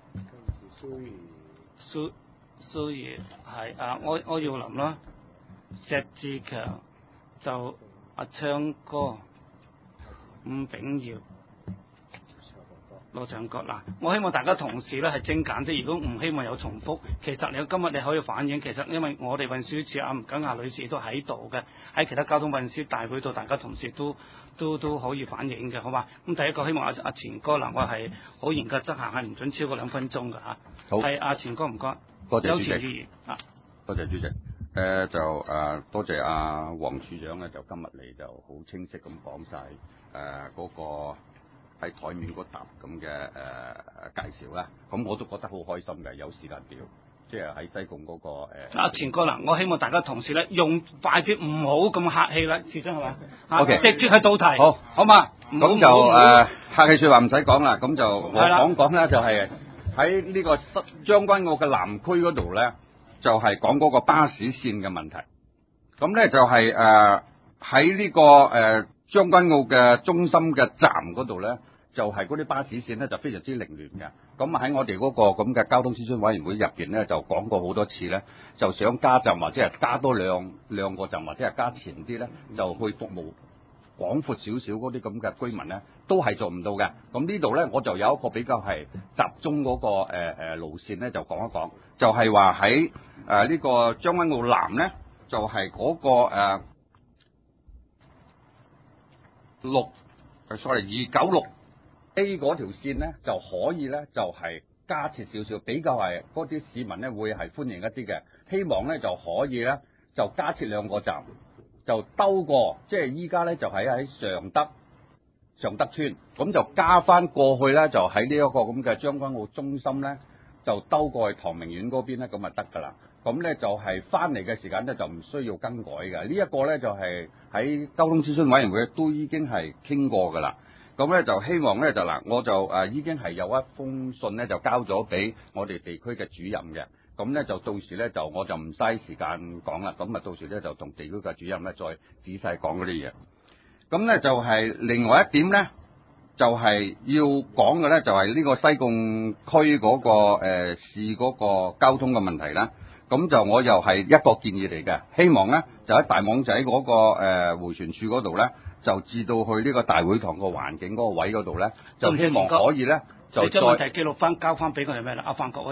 蘇蘇怡係阿柯柯耀林啦，石志強就阿昌哥，伍炳耀。羅長國嗱，我希望大家同事咧係精簡啲，如果唔希望有重複，其實你今日你可以反映，其實因為我哋運輸署阿吳錦亞女士都喺度嘅，喺其他交通運輸大會度，大家同事都都都可以反映嘅，好嘛？咁第一個希望阿阿錢哥嗱，我係好嚴格執行，係唔准超過兩分鐘嘅嚇。好，係阿錢哥唔該， 多謝主席。 啊，多謝主席。誒、呃、就誒、呃、多謝阿黃處長咧，就今日嚟就好清晰咁講晒誒嗰個。喺台面嗰沓咁嘅誒介紹啦，咁我都覺得好開心嘅，有時間表，即係喺西貢嗰、那個誒。阿、 呃、錢哥嗱，我希望大家同事咧用快啲，唔好咁客氣啦，始終係嘛 ？O K， 直接去到題。 好， 好嘛？ 咁就誒、呃、客氣説話唔使講啦，咁就我講講咧，就係喺呢個將軍澳嘅南區嗰度咧，就係、是、講嗰個巴士線嘅問題。咁咧就係誒喺呢個誒。呃將軍澳嘅中心嘅站嗰度咧，就係嗰啲巴士線咧就非常之凌亂嘅。咁喺我哋嗰個咁嘅交通諮詢委員會入邊咧，就講過好多次咧，就想加站或者係加多兩兩個站或者係加前啲咧，就去服務廣闊少少嗰啲咁嘅居民咧，都係做唔到嘅。咁呢度咧，我就有一個比較係集中嗰、那個誒誒、呃、路線咧，就講一講，就係話喺誒呢個將軍澳南咧，就係、是、嗰、那個誒。呃六，sorry，二九六 A 嗰條線咧就可以咧就係、是、加設少少，比較係嗰啲市民咧會係歡迎一啲嘅。希望咧就可以咧就加設兩個站，就兜過，即係依家咧就喺喺常德常德村，咁就加翻過去咧就喺呢一個咁嘅將軍澳中心咧就兜過去唐明苑嗰邊咧，咁啊得㗎啦。咁咧就係翻嚟嘅時間咧就唔需要更改嘅。呢、這、一個咧就係喺交通諮詢委員會都已經係傾過㗎啦。咁咧就希望咧就嗱，我就誒已經係有一封信咧就交咗俾我哋地區嘅主任嘅。咁咧就到時咧就我就唔嘥時間講啦。咁啊到時咧就同地區嘅主任咧再仔細講嗰啲嘢。咁咧就係另外一點咧，就係、是、要講嘅咧就係呢個西貢區嗰、那個誒、呃、市嗰個交通嘅問題啦。咁就我又係一個建議嚟嘅，希望咧就喺大網仔嗰、那個誒、呃、迴旋處嗰度咧，就至到去呢個大會堂個環境嗰個位嗰度咧，就希望可以咧就再。你將問題記錄翻交翻俾佢係咩啦？阿范國威議員。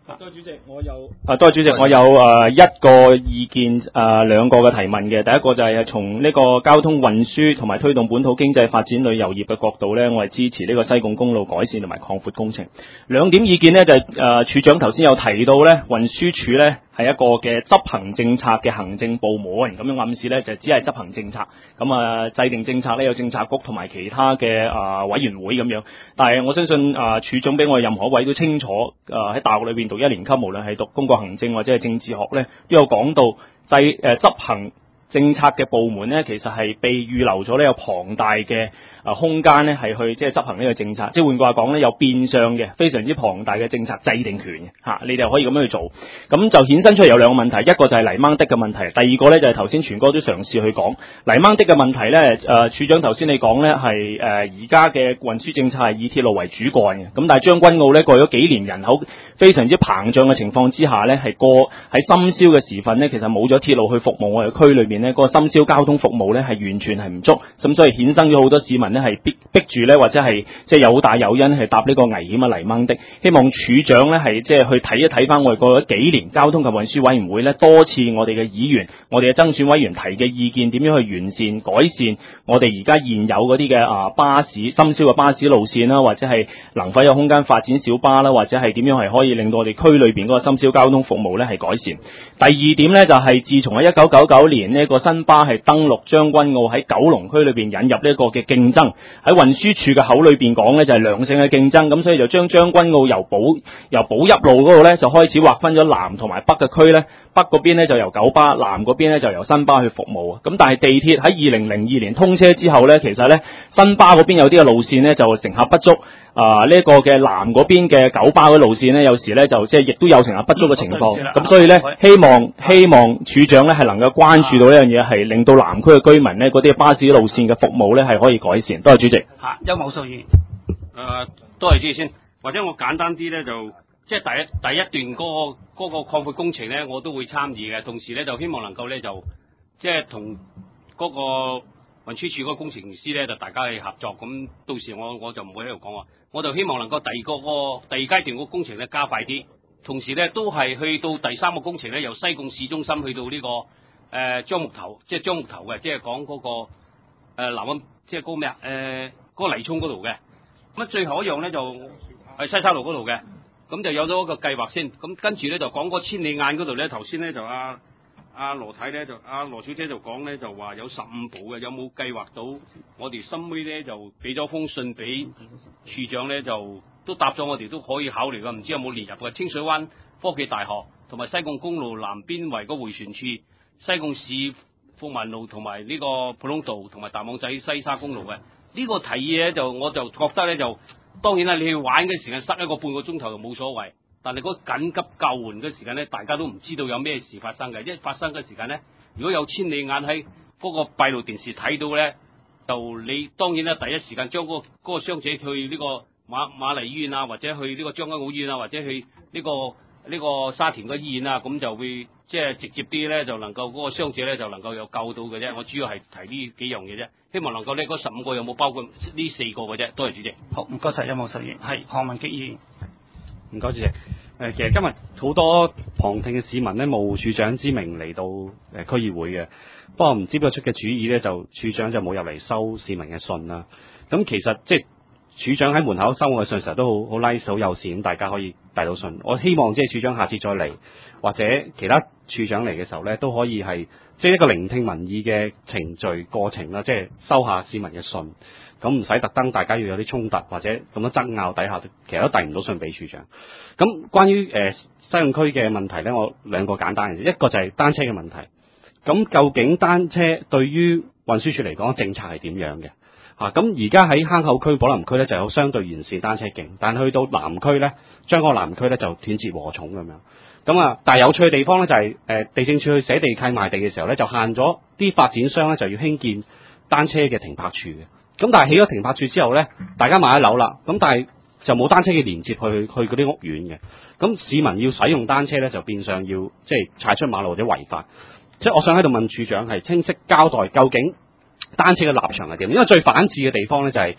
多謝主席，我有啊，多謝主席，我有誒、呃、一個意見誒、呃、兩個嘅提問嘅。第一個就係從呢個交通運輸同埋推動本土經濟發展旅遊業嘅角度咧，我係支持呢個西貢公路改善同埋擴闊工程。兩點意見呢，就係、是、誒、呃、處長頭先有提到咧，運輸署咧係一個嘅執行政策嘅行政部門，咁樣暗示咧就只係執行政策，咁啊制定政策咧有政策局同埋其他嘅啊、呃、委員會咁樣。但係我相信啊、呃、處長比我哋任何一位都清楚，誒、呃、喺大學裏邊讀一年級，無論係讀公共行政或者係政治學咧，都有講到制誒、呃、執行政策嘅部門咧，其實係被預留咗呢有龐大嘅啊空間咧，係去即係執行呢個政策。即係換句話講咧，有變相嘅非常之龐大嘅政策制定權嘅嚇、啊，你哋可以咁樣去做。咁就衍生出嚟有兩個問題，一個就係泥掹的嘅問題，第二個咧就係頭先全哥都嘗試去講泥掹的嘅問題咧。誒、呃，處長頭先你講咧係誒而家嘅運輸政策係以鐵路為主幹嘅，咁但係將軍澳咧過咗幾年人口非常之膨脹嘅情況之下咧，係過喺深宵嘅時分咧，其實冇咗鐵路去服務我哋區裏面咧，嗰個深宵交通服務咧係完全係唔足，咁所以衍生咗好多市民咧係逼逼住咧，或者係即係有好大誘因係搭呢個危險嘅泥掹的。希望處長咧係即係去睇一睇翻我哋過咗幾年交通及運輸委員會咧多次我哋嘅議員、我哋嘅爭選委員提嘅意見，點樣去完善改善我哋而家現有嗰啲嘅啊巴士深宵嘅巴士路線啦，或者係能否有空間發展小巴啦，或者係點樣係可以令到我哋區裏邊嗰個深宵交通服務咧係改善。第二點咧就係、是、自從喺一九九九年呢個新巴係登陸將軍澳喺九龍區裏邊引入呢一個嘅競爭，喺運輸署嘅口裏邊講咧就係良性嘅競爭，咁所以就將將軍澳由寶由寶邑路嗰度咧就開始劃分咗南同埋北嘅區咧，北嗰邊咧就由九巴，南嗰邊咧就由新巴去服務啊。咁但係地鐵喺二零零二年通車之後咧，其實咧新巴嗰邊有啲嘅路線咧就乘客不足。啊！呢、這、一個嘅南嗰邊嘅九巴嘅路線呢，有時呢就即係亦都有乘客不足嘅情況。咁、嗯、所以呢，希望希望處長呢係能夠關注到呢樣嘢，係令到南區嘅居民呢嗰啲巴士路線嘅服務呢係可以改善。多謝主席。 嚇，邱某素議員。 誒，多謝主席先。或者我簡單啲呢，就即係第一第一段嗰、那個嗰、那個擴闊工程呢，我都會參與嘅。同時呢，就希望能夠呢，就即係同嗰個運輸署嗰個工程師呢，就大家去合作。咁到時我我就唔會喺度講話。我就希望能夠第二個個第二階段個工程咧加快啲，同時咧都係去到第三個工程咧，由西貢市中心去到呢、這個誒樟、呃、木頭，即係樟木頭嘅，即係講嗰個誒、呃、南灣，即係嗰個咩啊誒嗰個泥涌嗰度嘅。咁最後一樣咧就係西沙路嗰度嘅，咁就有咗一個計劃先。咁跟住咧就講嗰千里眼嗰度咧，頭先咧就阿阿羅太咧就阿、啊、羅小姐就講咧就話有十五部嘅，有冇計劃到？我哋深尾咧就俾咗封信俾處長咧，就都答咗我哋都可以考慮噶，唔知有冇列入嘅清水灣科技大學同埋西貢公路南邊圍個迴旋處、西貢市富民路同埋呢個普通道同埋大網仔西沙公路嘅呢、這個提議咧，就我就覺得咧就當然啦，你去玩嘅時間塞一個半個鐘頭就冇所謂。但係嗰緊急救援嘅時間咧，大家都唔知道有咩事發生嘅。一發生嘅時間咧，如果有千里眼喺嗰個閉路電視睇到咧，就你當然啦，第一時間將嗰個嗰個傷者去呢個瑪瑪麗醫院啊，或者去呢個將軍澳醫院啊，或者去呢個呢個沙田個醫院啊，咁就會即係直接啲咧，就能夠嗰個傷者咧就能夠有救到嘅啫。我主要係提呢幾樣嘢啫，希望能夠呢嗰十五個有冇包括呢四個嘅啫。多謝主席。 好，唔該晒，邱某素議員。係何文傑議員。 唔該主席。誒，其實今日好多旁聽嘅市民咧，冒處長之名嚟到誒區議會嘅，不過唔知邊個出嘅主意咧，就處長就冇入嚟收市民嘅信啦。咁其實即係處長喺門口收我嘅信，成日都好好 nice 好友善，咁大家可以遞到信。我希望即係處長下次再嚟，或者其他處長嚟嘅時候咧，都可以係即係一個聆聽民意嘅程序過程啦，即係收下市民嘅信。咁唔使特登，大家要有啲衝突或者咁多爭拗底下，其實都遞唔到信俾處長。咁關於誒、呃、西貢區嘅問題咧，我兩個簡單嘅，一個就係單車嘅問題。咁究竟單車對於運輸署嚟講政策係點樣嘅？嚇、啊，咁而家喺坑口區、寶林區咧就有相對完善單車徑，但去到南區咧，將個南區咧就斷截禾蟲咁樣。咁啊，但係有趣嘅地方咧就係、是、誒、呃、地政處去寫地契賣地嘅時候咧，就限咗啲發展商咧就要興建單車嘅停泊處嘅。咁但係起咗停泊處之後咧，大家買咗樓啦，咁但係就冇單車嘅連接去去嗰啲屋苑嘅。咁市民要使用單車咧，就變相要即係踩出馬路或者違法。即係我想喺度問處長係清晰交代究竟單車嘅立場係點？因為最反智嘅地方咧就係、是、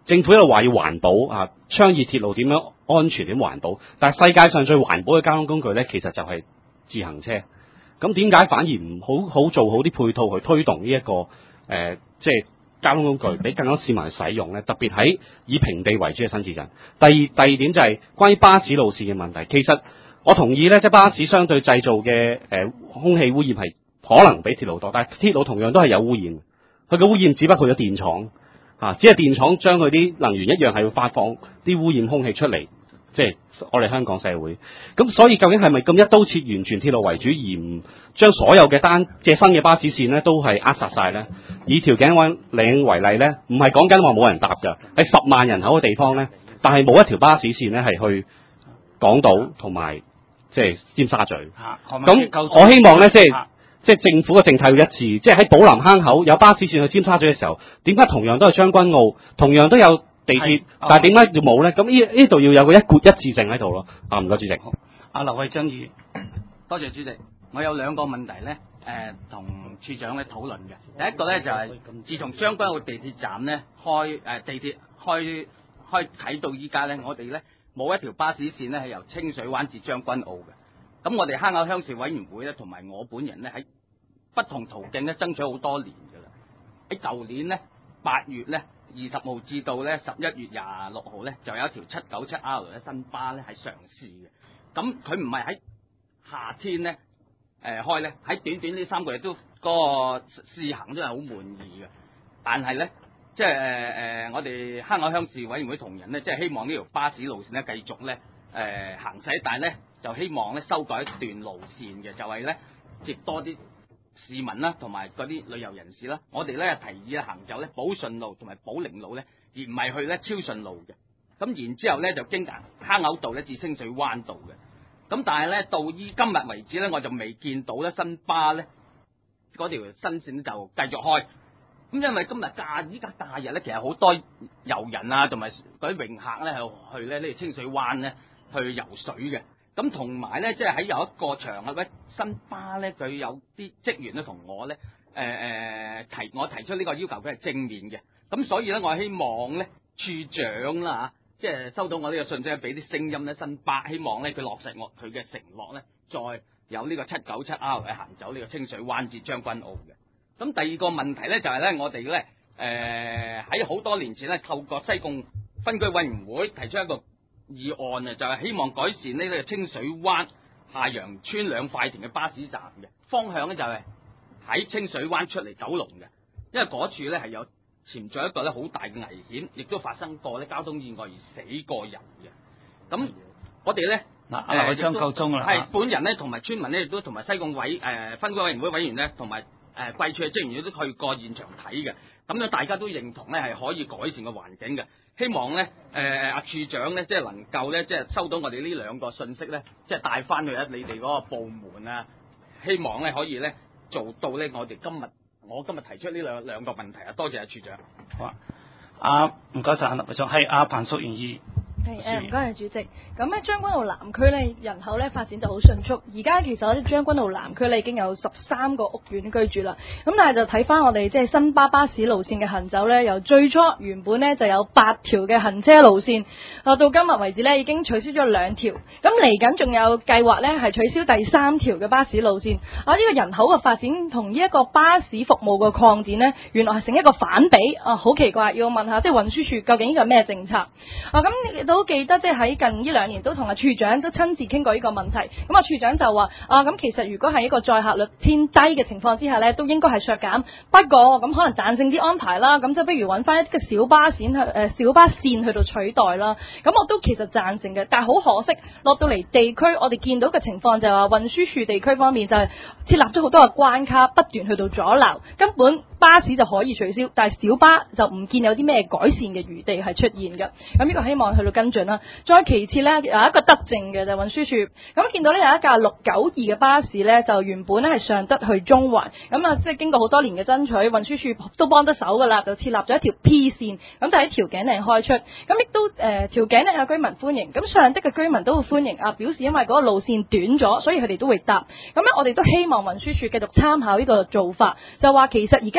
政府一路話要環保啊，倡議鐵路點樣安全點環保，但係世界上最環保嘅交通工具咧，其實就係自行車。咁點解反而唔好好做好啲配套去推動呢、這、一個誒、呃，即係交通工具俾更多市民去使用咧？特別喺以平地為主嘅新市鎮。第二第二點就係關於巴士路線嘅問題。其實我同意咧，即係巴士相對製造嘅誒、呃、空氣污染係可能比鐵路多，但係鐵路同樣都係有污染。佢嘅污染只不過去咗電廠啊，只係電廠將佢啲能源一樣係會發放啲污染空氣出嚟，即係我哋香港社會。咁所以究竟係咪咁一刀切完全鐵路為主，而唔將所有嘅單嘅新嘅巴士線呢都係扼殺晒呢？以調景嶺為例呢，唔係講緊話冇人搭㗎，喺十萬人口嘅地方呢，但係冇一條巴士線呢係去港島同埋即係尖沙咀。咁我希望呢，即係。即係政府嘅政策要一致，即係喺寶林坑口有巴士線去尖沙咀嘅時候，點解同樣都係將軍澳，同樣都有地鐵，但係點解要冇咧？咁呢呢度要有個一貫一致性喺度咯。啊，唔該主席。 阿劉慧章議員， 多謝主席。我有兩個問題咧，誒同處長咧討論嘅。第一個咧就係、是、自從將軍澳地鐵站咧開誒、呃、地鐵開開啟到依家咧，我哋咧冇一條巴士線咧係由清水灣至將軍澳嘅。咁我哋坑口鄉事委員會咧，同埋我本人咧喺不同途徑咧爭取好多年㗎啦。喺舊年咧八月咧二十號至到咧十一月廿六號咧，就有一條七九七 R 嘅新巴咧係嘗試嘅。咁佢唔係喺夏天咧誒、呃、開咧，喺短短呢三個月都嗰、那個試行都係好滿意嘅。但係咧即係誒誒，我哋坑口鄉事委員會同仁咧，即係希望呢條巴士路線咧繼續咧誒、呃、行駛，但係咧就希望咧修改一段路線嘅，就係咧接多啲市民啦，同埋嗰啲旅遊人士啦。我哋咧提議咧行走咧寶順路同埋寶寧路咧，而唔係去咧超順路嘅。咁然之後咧就經坑口道咧至清水灣道嘅。咁但係咧到依今日為止咧，我就未見到咧新巴咧嗰條新線就繼續開。咁因為今日假依家假日咧，其實好多遊人啊，同埋嗰啲泳客咧係去咧呢條清水灣咧去游水嘅。咁同埋咧，即係喺有一個場合咧，新巴咧佢有啲職員咧同我咧誒誒提我提出呢個要求，佢係正面嘅。咁所以咧，我希望咧處長啦嚇，即係收到我呢個信息，俾啲聲音咧，新巴希望咧佢落實我佢嘅承諾咧，再有呢個七九七 R 嚟行走呢個清水灣至將軍澳嘅。咁第二個問題咧就係、是、咧，我哋咧誒喺好多年前咧，透過西貢分區委員會提出一個議案啊，就係、是、希望改善呢個清水灣下陽村兩塊田嘅巴士站嘅方向咧，就係喺清水灣出嚟九龍嘅，因為嗰處咧係有潛在一個咧好大嘅危險，亦都發生過咧交通意外而死過人嘅。咁我哋咧嗱，阿劉慧章夠鐘啦， 係本人咧同埋村民咧，亦都同埋西貢委誒、呃、分區委員會委員咧，同埋誒貴處嘅職員都去過現場睇嘅。咁樣大家都認同咧係可以改善個環境嘅。希望咧誒阿處長咧即係能夠咧即係收到我哋呢兩個信息咧，即係帶翻去喺你哋嗰個部門啊，希望咧可以咧做到咧我哋今日我今日提出呢兩兩個問題啊，多謝阿處長。 好啊，阿唔該晒阿劉慧章，係阿彭淑賢議員。 係誒，唔該係主席。咁咧將軍澳南區咧人口咧發展就好迅速，而家其實喺將軍澳南區咧已經有十三個屋苑居住啦。咁但係就睇翻我哋即係新巴巴士路線嘅行走咧，由最初原本咧就有八條嘅行車路線，啊到今日為止咧已經取消咗兩條。咁嚟緊仲有計劃咧係取消第三條嘅巴士路線。啊呢個人口嘅發展同呢一個巴士服務嘅擴展咧，原來係成一個反比啊！好奇怪，要問下即係運輸署究竟呢個係咩政策啊？咁都記得即係喺近呢兩年都同阿處長都親自傾過呢個問題。咁啊處長就話啊，咁其實如果係一個載客率偏低嘅情況之下呢，都應該係削減。不過咁可能彈性啲安排啦，咁即係不如揾翻一個小巴線去誒、呃、小巴線去到取代啦。咁我都其實贊成嘅，但係好可惜落到嚟地區，我哋見到嘅情況就係話運輸署地區方面就係設立咗好多嘅關卡，不斷去到阻撓，根本巴士就可以取消，但係小巴就唔見有啲咩改善嘅餘地係出現嘅。咁呢個希望去到跟進啦。再其次呢，有一個德政嘅就係運輸署，咁見到呢有一架六九二嘅巴士呢，就原本呢係上得去中環，咁啊即係經過好多年嘅爭取，運輸署都幫得手噶啦，就設立咗一條 P 線，咁就喺調景嶺開出，咁亦都誒調景嶺嘅居民歡迎，咁上的嘅居民都會歡迎啊，表示因為嗰個路線短咗，所以佢哋都會搭。咁咧我哋都希望運輸署繼續參考呢個做法，就話其實而家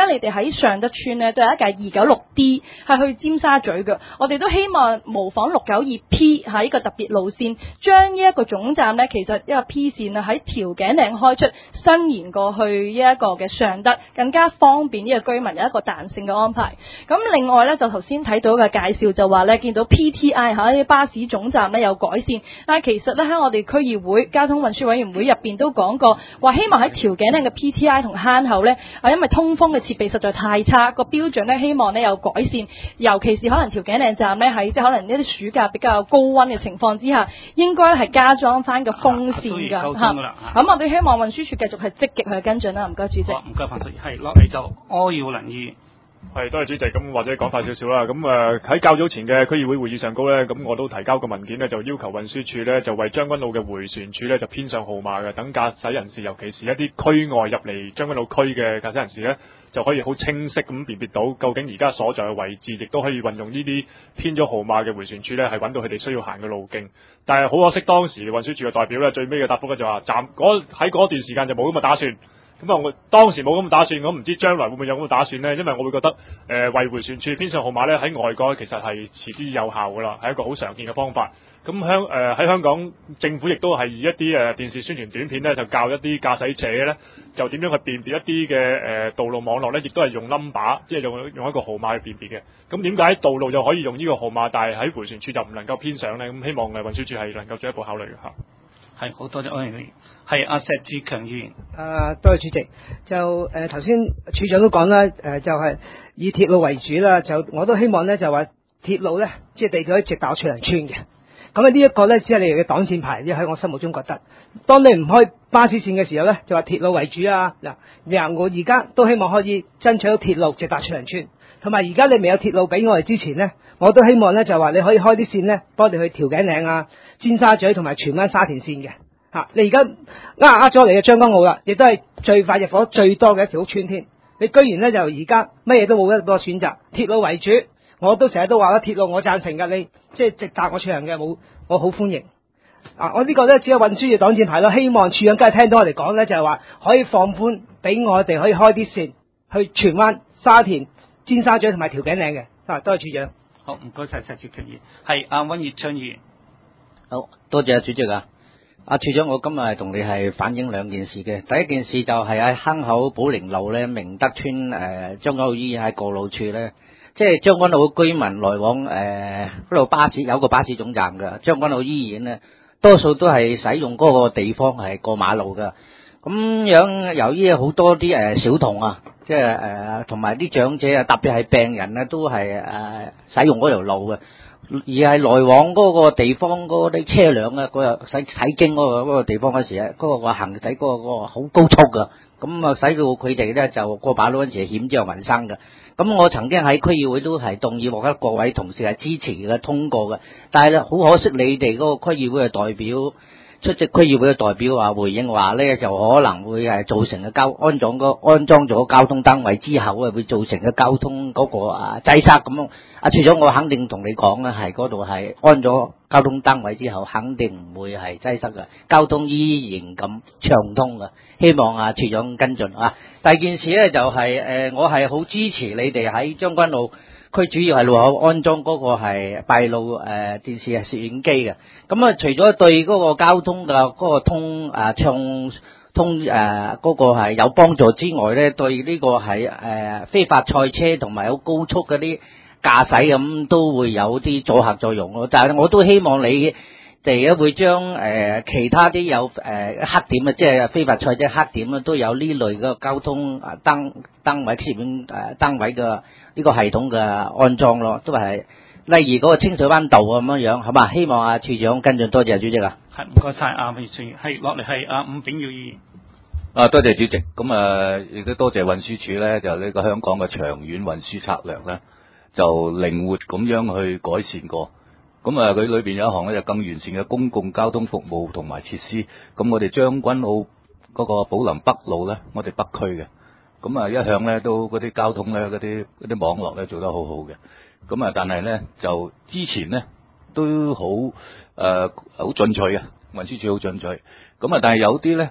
家你哋喺尚德邨呢，都有一架二九六 D 係去尖沙咀嘅，我哋都希望模仿六九二 P 喺呢個特別路線，將呢一個總站呢，其實一個 P 線啊喺調景嶺開出，伸延過去呢一個嘅尚德，更加方便呢個居民有一個彈性嘅安排。咁另外呢，就頭先睇到嘅介紹就話呢，見到 P T I 喺啲巴士總站呢有改善，但係其實呢，喺我哋區議會交通運輸委員會入邊都講過，話希望喺調景嶺嘅 P T I 同坑口呢，啊因為通風嘅設備實在太差，個標準呢希望呢有改善，尤其是可能調景嶺站呢，喺即係可能一啲暑假比較高溫嘅情況之下，應該係加裝翻個風扇㗎嚇。咁我哋希望運輸署繼續係積極去跟進啦。唔該主席。 唔該范淑儀，係落嚟就柯耀麟議員。 係，多謝主席。咁或者講快少少啦。咁誒喺較早前嘅區議會會議上高咧，咁我都提交個文件呢，就要求運輸署呢，就為將軍澳嘅迴旋處呢，就編上號碼嘅，等駕駛人士，尤其是一啲區外入嚟將軍澳區嘅駕駛人士呢，就可以好清晰咁辨別到究竟而家所在嘅位置，亦都可以運用呢啲編咗號碼嘅迴旋處呢，係揾到佢哋需要行嘅路徑。但係好可惜，當時運輸署嘅代表呢，最尾嘅答覆呢，就話暫嗰喺嗰段時間就冇咁嘅打算。咁啊，我當時冇咁打算，我唔知將來會唔會有咁嘅打算呢？因為我會覺得，誒、呃、為迴旋處編上號碼呢，喺外國其實係持之有效噶啦，係一個好常見嘅方法。咁香誒喺香港政府亦都係以一啲誒、呃、電視宣傳短片呢，就教一啲駕駛者呢，就點樣去辨別一啲嘅誒道路網絡呢，亦都係用 number， 即係用用一個號碼去辨別嘅。咁點解喺道路就可以用呢個號碼，但係喺迴旋處就唔能夠編上呢？咁希望誒運輸署係能夠進一步考慮嘅嚇。 係好多謝柯議員，係阿石志強議員。 啊，多謝主席。就誒頭先處長都講啦，誒、呃、就係、是、以鐵路為主啦。就我都希望咧，就話鐵路咧，即係地鐵可以直達翠林村嘅。咁啊呢一個咧，只係你哋嘅擋箭牌，因為喺我心目中覺得，當你唔開巴士線嘅時候咧，就話鐵路為主啊。嗱，然後我而家都希望可以爭取到鐵路直達翠林村。同埋而家你未有鐵路俾我哋之前呢，我都希望咧就話你可以開啲線呢，幫我哋去調景嶺啊、尖沙咀同埋荃灣沙田線嘅嚇、啊。你而家呃呃咗嚟嘅將軍澳啦，亦都係最快入伙最多嘅一條屋村添。你居然咧就而家乜嘢都冇一個選擇，鐵路為主。我都成日都話啦，鐵路我贊成㗎，你即係直達我出行嘅，冇我好歡迎。啊，我呢個咧只係運輸嘅擋箭牌咯，希望處長今日聽到我哋講咧，就係話可以放寬，俾我哋可以開啲線去荃灣、沙田、尖沙咀同埋調景嶺嘅。啊，多謝處長。 好，唔該晒石志強議員。係阿溫業昌議員。 好多謝主席啊！阿處長，我今日係同你係反映兩件事嘅。第一件事就係喺坑口寶寧路咧，明德邨誒將軍澳醫院喺過路處咧，即係將軍澳居民來往誒嗰度巴士有個巴士總站嘅，將軍澳醫院咧多數都係使用嗰個地方係過馬路嘅。咁樣由於好多啲誒小童啊，即係誒同埋啲長者啊，特別係病人啊，都係誒使用嗰條路嘅。而係來往嗰個地方嗰啲車輛啊，嗰日使駛經嗰個嗰個地方嗰時啊，嗰個話行駛嗰個嗰個好高速噶，咁啊使到佢哋咧就過馬路嗰時險之又民生嘅。咁我曾經喺區議會都係動議獲得各位同事係支持嘅通過嘅，但係咧好可惜你哋嗰個區議會嘅代表出席區議會嘅代表話回應話咧，就可能會係造成嘅交安裝個安裝咗交通燈位之後啊，會造成嘅交通嗰個啊擠塞咁。阿處長，我肯定同你講咧，係嗰度係安咗交通燈位之後，肯定唔會係擠塞嘅，交通依然咁暢通嘅。希望阿處長跟進啊。第二件事咧就係、是、誒、呃，我係好支持你哋喺將軍澳區主要係路口安裝嗰個係閉路誒、呃、電視攝影機嘅。咁啊，除咗對嗰個交通嘅嗰個通啊暢通誒嗰、呃那個係有幫助之外咧，對呢個係誒、呃、非法賽車同埋好高速嗰啲駕駛咁都會有啲阻嚇作用咯。但係我都希望你哋會將誒、呃、其他啲有誒、呃、黑點啊，即係非法賽車黑點啊，都有呢類嘅交通燈燈位攝影誒燈位嘅呢個系統嘅安裝咯，都係例如嗰個清水灣道咁樣樣，好嘛？希望阿處長跟進，多謝主席啊。 係唔該晒阿葉議員，係落嚟係阿伍炳耀議員。 啊，多謝主席。咁啊，亦都多謝運輸署咧，就呢個香港嘅長遠運輸策略咧，就靈活咁樣去改善過。咁啊，佢裏邊有一項咧就更完善嘅公共交通服務同埋設施。咁我哋將軍澳嗰個寶林北路咧，我哋北區嘅，咁啊一向咧都嗰啲交通咧嗰啲嗰啲網絡咧做得好好嘅。咁啊，但係咧就之前咧都好誒好進取嘅，運輸署好進取。咁啊，但係有啲咧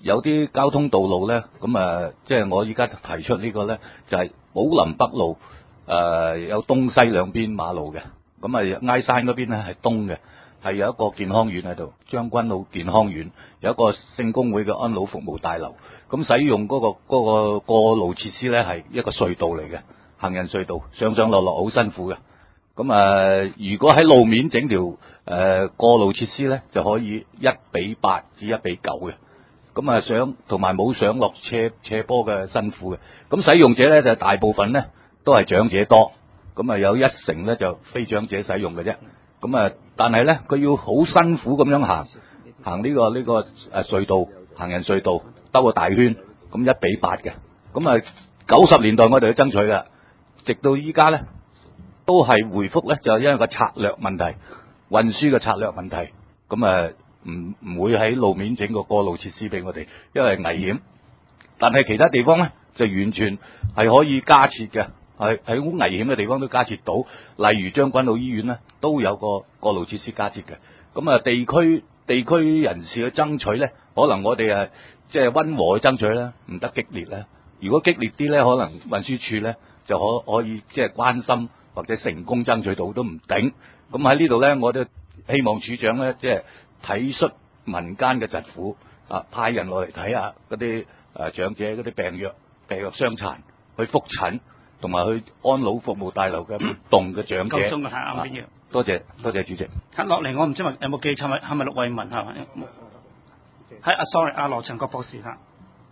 有啲交通道路咧，咁啊，即係我依家提出呢個咧，就係寶林北路誒、呃、有東西兩邊馬路嘅，咁啊挨山嗰邊咧係東嘅，係有一個健康院喺度，將軍澳健康院有一個聖公會嘅安老服務大樓，咁使用嗰、嗰個嗰、嗰個過路設施咧係一個隧道嚟嘅，行人隧道上上落落好辛苦嘅。咁啊，如果喺路面整條誒、呃、過路設施咧，就可以一比八至一比九嘅。咁啊，上同埋冇上落斜斜坡嘅辛苦嘅。咁使用者咧就大部分咧都係長者多，咁啊有一成咧就非長者使用嘅啫。咁啊，但係咧佢要好辛苦咁樣行行呢、呢個呢、呢個誒隧道，行人隧道兜個大圈，咁一比八嘅。咁啊，九十年代我哋去爭取嘅，直到依家咧都係回覆咧，就係因為個策略問題，運輸嘅策略問題，咁啊。唔唔會喺路面整個過路設施俾我哋，因為危險。但係其他地方咧就完全係可以加設嘅，係喺好危險嘅地方都加設到。例如將軍澳醫院咧都有個過路設施加設嘅。咁啊，地區地區人士去爭取咧，可能我哋誒即係溫和去爭取咧，唔得激烈咧。如果激烈啲咧，可能運輸署咧就可可以即係關心或者成功爭取到都唔定。咁喺呢度咧，我都希望處長咧即係。體恤民間嘅疾苦啊，派人落嚟睇下嗰啲誒長者嗰啲病弱、病弱傷殘去覆診，同埋去安老服務大樓嘅活動嘅長者。 夠鐘嘅係啱邊嘅。多謝多謝主席。 落嚟我唔知有冇記錯，係咪陸惠文係咪？係啊 ，sorry， 阿羅陳國博士嚇。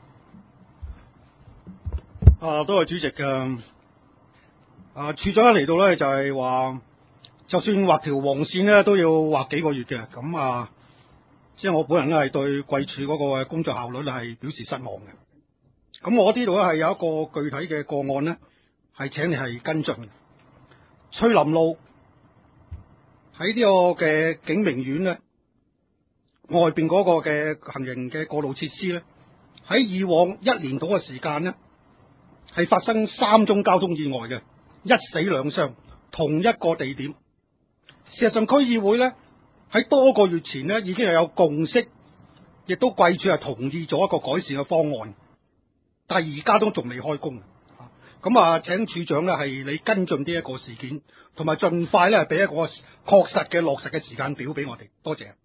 啊，多謝主席嘅。啊，處長一嚟到咧就係話，就算畫條黃線咧都要畫幾個月嘅，咁啊。即係我本人咧係對貴處嗰個工作效率係表示失望嘅。咁我呢度咧係有一個具體嘅個案咧，係請你係跟進嘅。翠林路喺呢個嘅景明苑咧，外邊嗰個嘅行人嘅過路設施咧，喺以往一年度嘅時間咧，係發生三宗交通意外嘅，一死兩傷，同一個地點。事實上區議會咧。喺多個月前呢，已經係有共識，亦都貴處係同意咗一個改善嘅方案，但係而家都仲未開工。咁啊，請處長呢係你跟進呢一個事件，同埋盡快咧俾一個確實嘅落實嘅時間表俾我哋。多謝。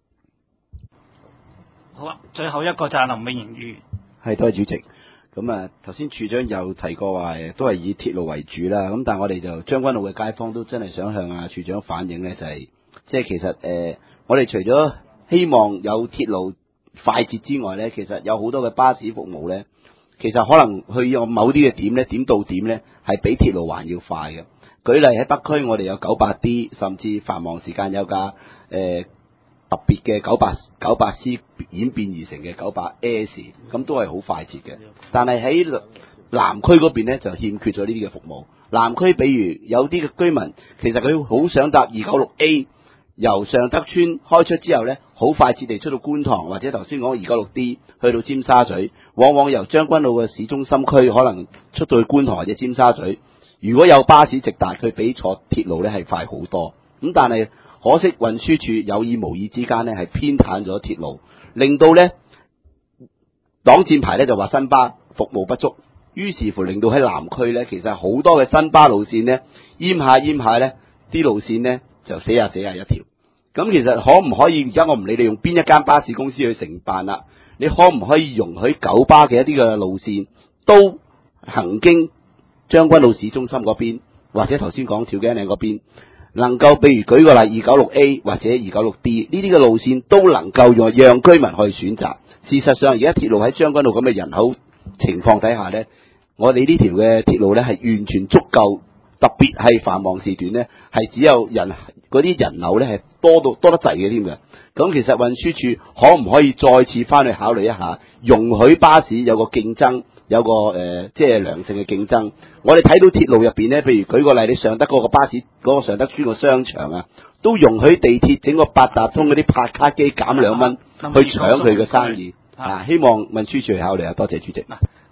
好啊，最後一個就係林永賢議員。 係，多謝主席。咁啊，頭先處長有提過話，都係以鐵路為主啦。咁但係我哋就將軍澳嘅街坊都真係想向啊處長反映呢，就係即係其實誒。呃我哋除咗希望有鐵路快捷之外呢，其實有好多嘅巴士服務呢，其實可能去有某啲嘅點呢，點到點呢，係比鐵路還要快嘅。舉例喺北區，我哋有九八 D， 甚至繁忙時間有架誒、呃、特別嘅九八九八 C 演變而成嘅九八 S， 咁都係好快捷嘅。但係喺南區嗰邊呢，就欠缺咗呢啲嘅服務。南區比如有啲嘅居民，其實佢好想搭二九六 A。由尚德邨開出之後呢，好快捷地出到觀塘，或者頭先講二九六 D 去到尖沙咀，往往由將軍澳嘅市中心區可能出到去觀塘或者尖沙咀。如果有巴士直達，佢比坐鐵路呢係快好多。咁但係可惜運輸署有意無意之間呢係偏袒咗鐵路，令到呢擋箭牌呢就話新巴服務不足，於是乎令到喺南區呢，其實好多嘅新巴路線呢，淹下淹下呢啲路線呢就死下死下一條。咁其實可唔可以而家我唔理你用邊一間巴士公司去承辦啦，你可唔可以容許九巴嘅一啲嘅路線都行經將軍澳市中心嗰邊，或者頭先講調景嶺嗰邊，能夠譬如舉個例二九六 A 或者二九六 D 呢啲嘅路線都能夠讓讓居民去選擇。事實上而家鐵路喺將軍澳咁嘅人口情況底下呢，我哋呢條嘅鐵路呢係完全足夠，特別係繁忙時段呢，係只有人嗰啲人流呢係多到多得滯嘅添嘅。咁其實運輸署可唔可以再次翻去考慮一下，容許巴士有個競爭，有個誒即係良性嘅競爭。我哋睇到鐵路入邊呢，譬如舉個例，你上得嗰個巴士嗰、嗰個上德邨個商場啊，都容許地鐵整個八達通嗰啲拍卡機減兩蚊去搶佢嘅生意啊！希望運輸署考慮啊，多謝主席。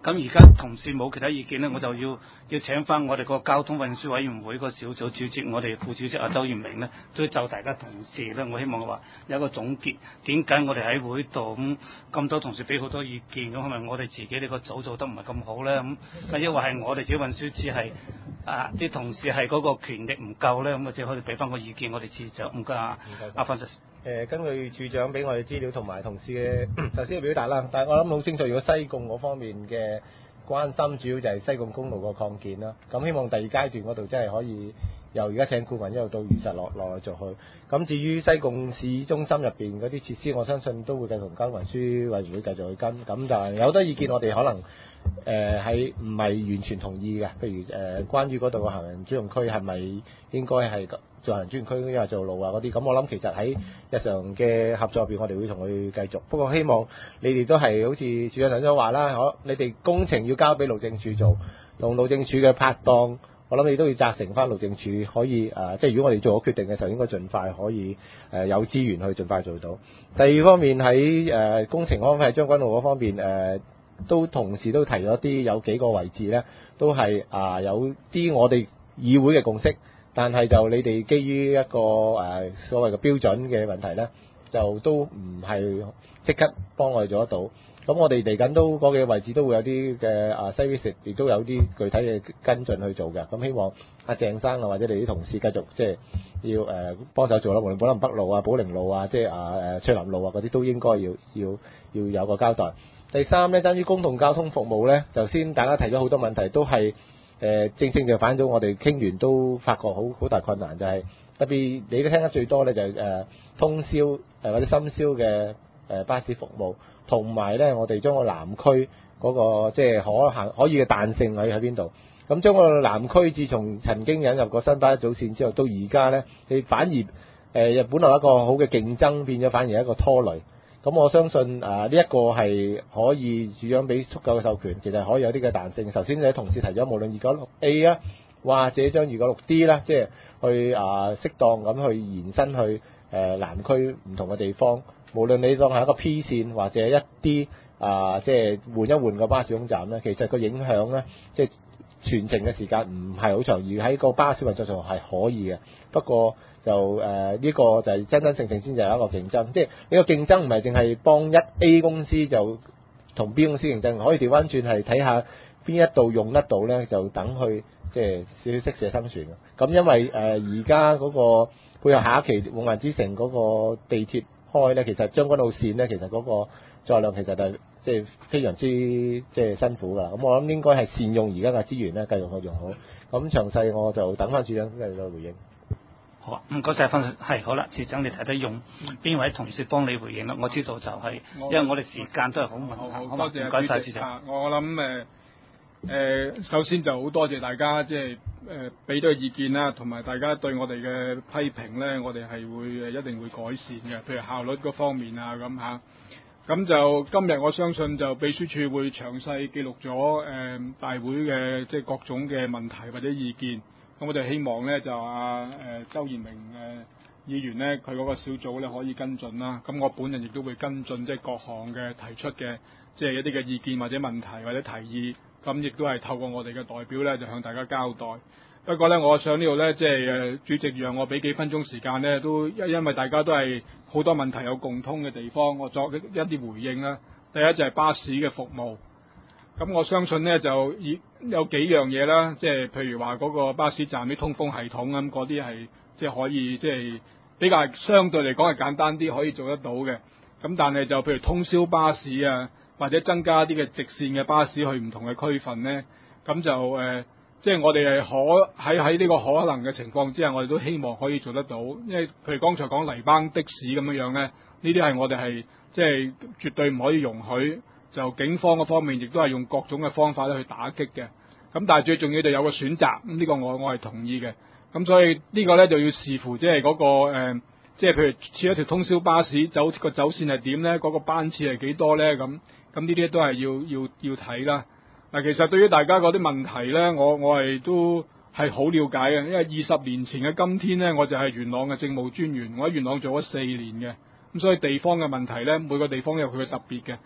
咁而家同事冇其他意見咧，我就要要請翻我哋個交通運輸委員會個小組主席，我哋副主席阿周賢明咧，都就大家同事咧，我希望話有一個總結，點解我哋喺會度咁咁多同事俾好多意見，咁係咪我哋自己呢個組做得唔係咁好咧？咁抑或係我哋自己運輸處係啊啲同事係嗰個權力唔夠咧？咁或者可以俾翻個意見我哋處長。唔該啊，阿范實。 誒，根據處長俾我哋資料同埋同事嘅頭先嘅表達啦，但係我諗好清楚，如果西貢嗰方面嘅關心，主要就係西貢公路個擴建啦。咁希望第二階段嗰度真係可以由而家請顧問一路到如實落落去做去。咁至於西貢市中心入邊嗰啲設施，我相信都會繼續同交通運輸委員會繼續去跟。咁但係有好多意見，我哋可能誒係唔係完全同意嘅。譬如誒、呃、關於嗰度嘅行人專用區係咪應該係做行人專用區，因為做路啊嗰啲。咁我諗其實喺日常嘅合作入邊，我哋會同佢繼續。不過希望你哋都係好似處長頭先話啦，可你哋工程要交俾路政署做，同路政署嘅拍檔。我諗你都要責成翻路政署可以誒、呃，即係如果我哋做咗決定嘅時候，應該盡快可以誒、呃、有資源去盡快做到。第二方面喺誒、呃、工程方面，喺將軍澳嗰方面誒、呃，都同時都提咗啲有幾個位置咧，都係啊、呃、有啲我哋議會嘅共識，但係就你哋基於一個誒、呃、所謂嘅標準嘅問題咧，就都唔係即刻幫我哋做得到。咁我哋嚟緊都嗰幾個位置都會有啲嘅啊 service， 亦都有啲具體嘅跟進去做嘅。咁希望阿鄭生啊或者你啲同事繼續即係要誒、呃、幫手做啦。無論寶林北路啊、寶靈路啊、即係啊誒翠林路啊嗰啲都應該要要要有個交代。第三咧，關於公共交通服務咧，頭先大家提咗好多問題，都係誒、呃、正正就反映咗我哋傾完都發覺好好大困難，就係、是、特別你都聽得最多咧就係、是、誒、呃、通宵誒、呃、或者深宵嘅誒巴士服務。同埋咧，我哋將個南區嗰、那個即係可行可以嘅彈性喺喺邊度？咁將個南區自從曾經引入過新巴一組線之後，到而家咧，你反而誒日本有一個好嘅競爭，變咗反而係一個拖累。咁我相信啊，呢、這、一個係可以處長俾足夠嘅授權，其實可以有啲嘅彈性。首先，你同事提咗，無論二九六 A 啊，或者將二九六 D 啦，即係去啊適當咁去延伸去誒、呃、南區唔同嘅地方。無論你當係一個 P 線或者一啲啊，即係換一換個巴士總站咧，其實個影響咧，即係全程嘅時間唔係好長，而喺個巴士運作上係可以嘅。不過就誒呢、呃這個就係真真正正先就係一個競爭，即係呢個競爭唔係淨係幫一 A 公司就同 B 公司競爭，可以調翻轉係睇下邊一度用得到咧，就等佢即係少少適時生存。咁因為誒而家嗰個配合下一期夢幻之城嗰個地鐵開咧，其實將軍澳線咧，其實嗰個載量其實就即係非常之即係辛苦噶。咁我諗應該係善用而家嘅資源咧，繼續去用好。咁詳細我就等翻處長繼續回應。 好啊，唔該曬分係好啦，處長你睇得用邊位同事幫你回應啦？我知道就係、是，因為我哋時間都係好問題。好多謝唔該曬處長。 我諗誒誒，首先就好多謝大家即係誒俾到意見啦，同埋大家對我哋嘅批評咧，我哋係會誒一定會改善嘅。譬如效率嗰方面啊咁嚇。咁就今日我相信就秘書處會詳細記錄咗誒、呃、大會嘅即係各種嘅問題或者意見。咁我哋希望咧就阿誒、呃、周賢明誒、呃、議員咧，佢嗰個小組咧可以跟進啦。咁我本人亦都會跟進即係各項嘅提出嘅即係一啲嘅意見或者問題或者提議。咁亦都係透過我哋嘅代表咧，就向大家交代。不過咧，我想呢度咧，即係誒主席讓我俾幾分鐘時間咧，都因因為大家都係好多問題有共通嘅地方，我作一啲回應啦。第一就係巴士嘅服務。咁我相信咧就以有幾樣嘢啦，即係譬如話嗰個巴士站啲通風系統咁，嗰啲係即係可以即係比較相對嚟講係簡單啲，可以做得到嘅。咁但係就譬如通宵巴士啊，或者增加啲嘅直線嘅巴士去唔同嘅區份咧，咁就誒、呃，即係我哋係可喺喺呢個可能嘅情況之下，我哋都希望可以做得到。因為譬如剛才講泥班的士咁樣樣咧，呢啲係我哋係即係絕對唔可以容許。就警方嗰方面亦都係用各種嘅方法咧去打擊嘅。咁但係最重要就有個選擇，咁呢個我我係同意嘅。咁所以呢個咧就要視乎即係嗰個誒，即係譬如似一條通宵巴士走個走線係點咧，嗰個班次係幾多咧？咁咁呢啲都係要要要睇啦。嗱，其實對於大家嗰啲問題咧，我我係都係好了解嘅，因為二十年前嘅今天咧，我就係元朗嘅政務專員，我喺元朗做咗四年嘅。咁所以地方嘅問題咧，每個地方有佢嘅特別嘅。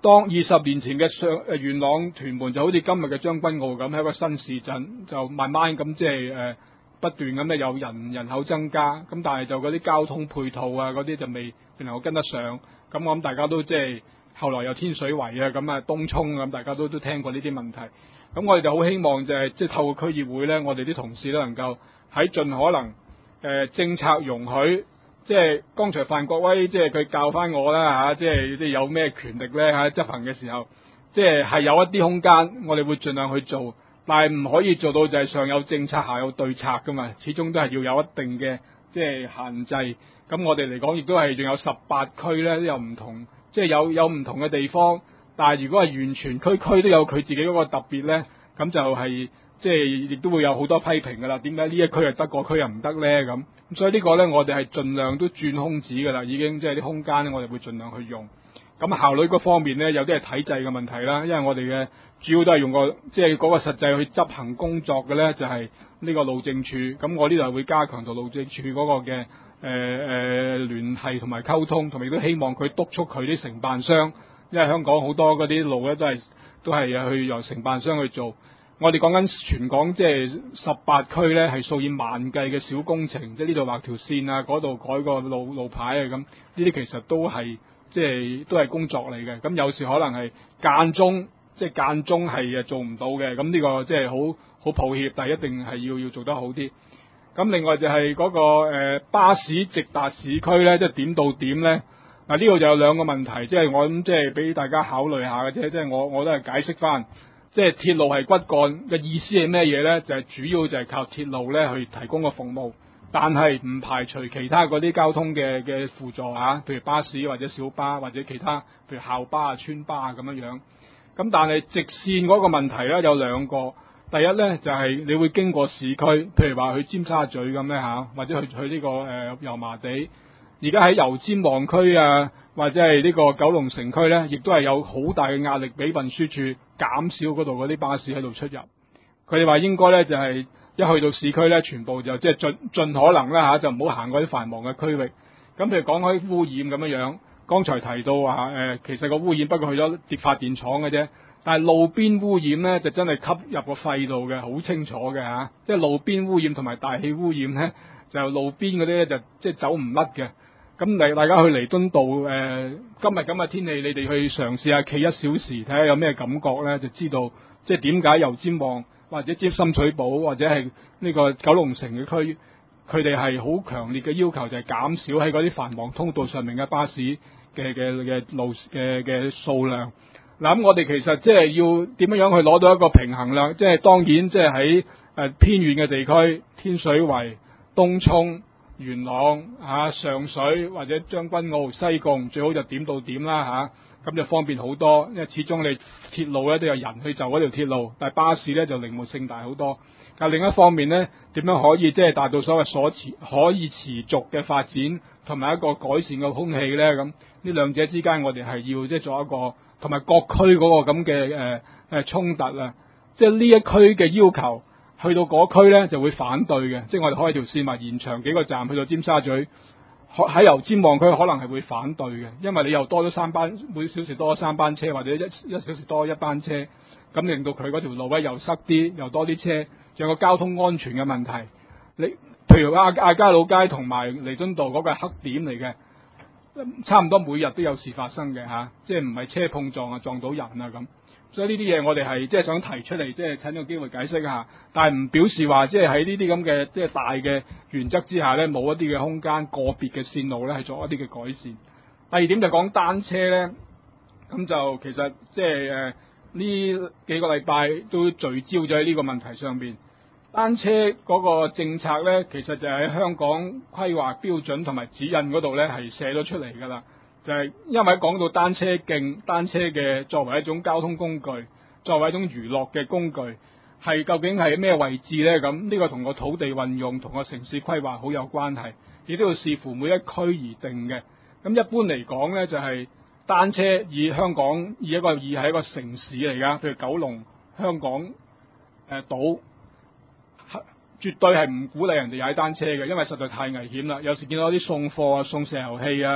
當二十年前嘅上誒元朗屯門就好似今日嘅將軍澳咁，係一個新市鎮，就慢慢咁即係誒不斷咁咧有人人口增加，咁但係就嗰啲交通配套啊嗰啲就未未能夠跟得上，咁我諗大家都即係後來有天水圍啊咁啊東涌咁，大家都都聽過呢啲問題，咁我哋就好希望就係即係透過區議會咧，我哋啲同事都能夠喺盡可能誒、呃、政策容許。即係剛才范國威即係佢教翻我啦嚇，即係即係有咩權力咧嚇執行嘅時候，即係係有一啲空間，我哋會盡量去做，但係唔可以做到就係上有政策下有對策噶嘛，始終都係要有一定嘅即係限制。咁我哋嚟講亦都係仲有十八區咧，都有唔同，即係有有唔同嘅地方。但係如果係完全區區都有佢自己嗰個特別咧，咁就係、是。即係亦都會有好多批評㗎啦，點解呢一區係得，個區又唔得咧？咁咁所以呢個咧，我哋係盡量都轉空子㗎啦，已經即係啲空間咧，我哋會盡量去用。咁效率嗰方面咧，有啲係體制嘅問題啦，因為我哋嘅主要都係用個即係嗰個實際去執行工作嘅咧，就係、是、呢個路政處。咁我呢度會加強同路政處嗰個嘅誒誒聯繫同埋溝通，同埋亦都希望佢督促佢啲承辦商，因為香港好多嗰啲路咧都係都係去由承辦商去做。我哋講緊全港即係十八區咧，係數以萬計嘅小工程，即係呢度畫條線啊，嗰度改個路路牌啊，咁呢啲其實都係即係都係工作嚟嘅。咁有時可能係間中，即係間中係誒做唔到嘅。咁呢個即係好好抱歉，但係一定係要要做得好啲。咁另外就係嗰、嗰個、呃、巴士直達市區咧，即係點到點咧。嗱呢度就有兩個問題，即係我諗即係俾大家考慮下嘅啫。即係我我都係解釋翻。即係鐵路係骨幹嘅意思係咩嘢咧？就係、是、主要就係靠鐵路咧去提供個服務，但係唔排除其他嗰啲交通嘅嘅輔助嚇，譬如巴士或者小巴或者其他，譬如校巴啊、村巴啊咁樣樣。咁但係直線嗰個問題咧有兩個，第一咧就係、是、你會經過市區，譬如話去尖沙咀咁咧嚇，或者去去呢、這個誒、呃、油麻地。而家喺油尖旺區啊，或者係呢個九龍城區咧，亦都係有好大嘅壓力俾運輸處減少嗰度嗰啲巴士喺度出入。佢哋話應該咧就係、是、一去到市區咧，全部就即係盡盡可能啦嚇，就唔好行嗰啲繁忙嘅區域。咁譬如講開污染咁樣樣，剛才提到話誒、呃，其實個污染不過去咗啲發電廠嘅啫，但係路邊污染咧就真係吸入個肺度嘅，好清楚嘅嚇。即係路邊污染同埋大氣污染咧，就路邊嗰啲咧就即係走唔甩嘅。咁你大家去彌敦道誒、呃，今日咁嘅天氣，你哋去嘗試下企一小時，睇下有咩感覺咧，就知道即係點解油尖旺或者尖深水埗或者係呢個九龍城嘅區，佢哋係好強烈嘅要求，就係減少喺嗰啲繁忙通道上面嘅巴士嘅嘅嘅路嘅嘅數量。嗱，咁我哋其實即係要點樣樣去攞到一個平衡啦？即係當然即係喺誒偏遠嘅地區，天水圍、東涌、元朗啊、上水或者將軍澳、西貢，最好就點到點啦嚇，咁、啊、就方便好多。因為始終你鐵路咧都有人去就嗰條鐵路，但係巴士咧就靈活性大好多。但另一方面咧，點樣可以即係達到所謂所持可以持續嘅發展，同埋一個改善嘅空氣咧？咁呢兩者之間，我哋係要即係做一個同埋各區嗰個咁嘅誒誒衝突啊！即係呢一區嘅要求。去到嗰區咧就會反對嘅，即係我哋開條線或延長幾個站去到尖沙咀，喺油尖旺區可能係會反對嘅，因為你又多咗三班，每小時多咗三班車，或者一一小時多一班車，咁令到佢嗰條路咧又塞啲，又多啲車，仲有個交通安全嘅問題。你譬如亞亞皆老街同埋彌敦道嗰個係黑點嚟嘅，差唔多每日都有事發生嘅嚇，即係唔係車碰撞啊，撞到人啊咁。所以呢啲嘢我哋係即係想提出嚟，即係趁呢個機會解釋一下，但係唔表示話即係喺呢啲咁嘅即係大嘅原則之下咧，冇一啲嘅空間，個別嘅線路咧係做一啲嘅改善。第二點就講單車咧，咁就其實即係誒呢幾個禮拜都聚焦咗喺呢個問題上邊。單車嗰個政策咧，其實就係喺香港規劃標準同埋指引嗰度咧係寫咗出嚟㗎啦。就係因為講到單車徑、單車嘅作為一種交通工具，作為一種娛樂嘅工具，係究竟係咩位置呢？咁呢個同個土地運用同個城市規劃好有關係，亦都要視乎每一區而定嘅。咁一般嚟講呢，就係、是、單車以香港以一個以係一個城市嚟㗎，譬如九龍、香港誒、呃、島，絕對係唔鼓勵人哋踩單車嘅，因為實在太危險啦。有時見到啲送貨啊、送石油氣啊。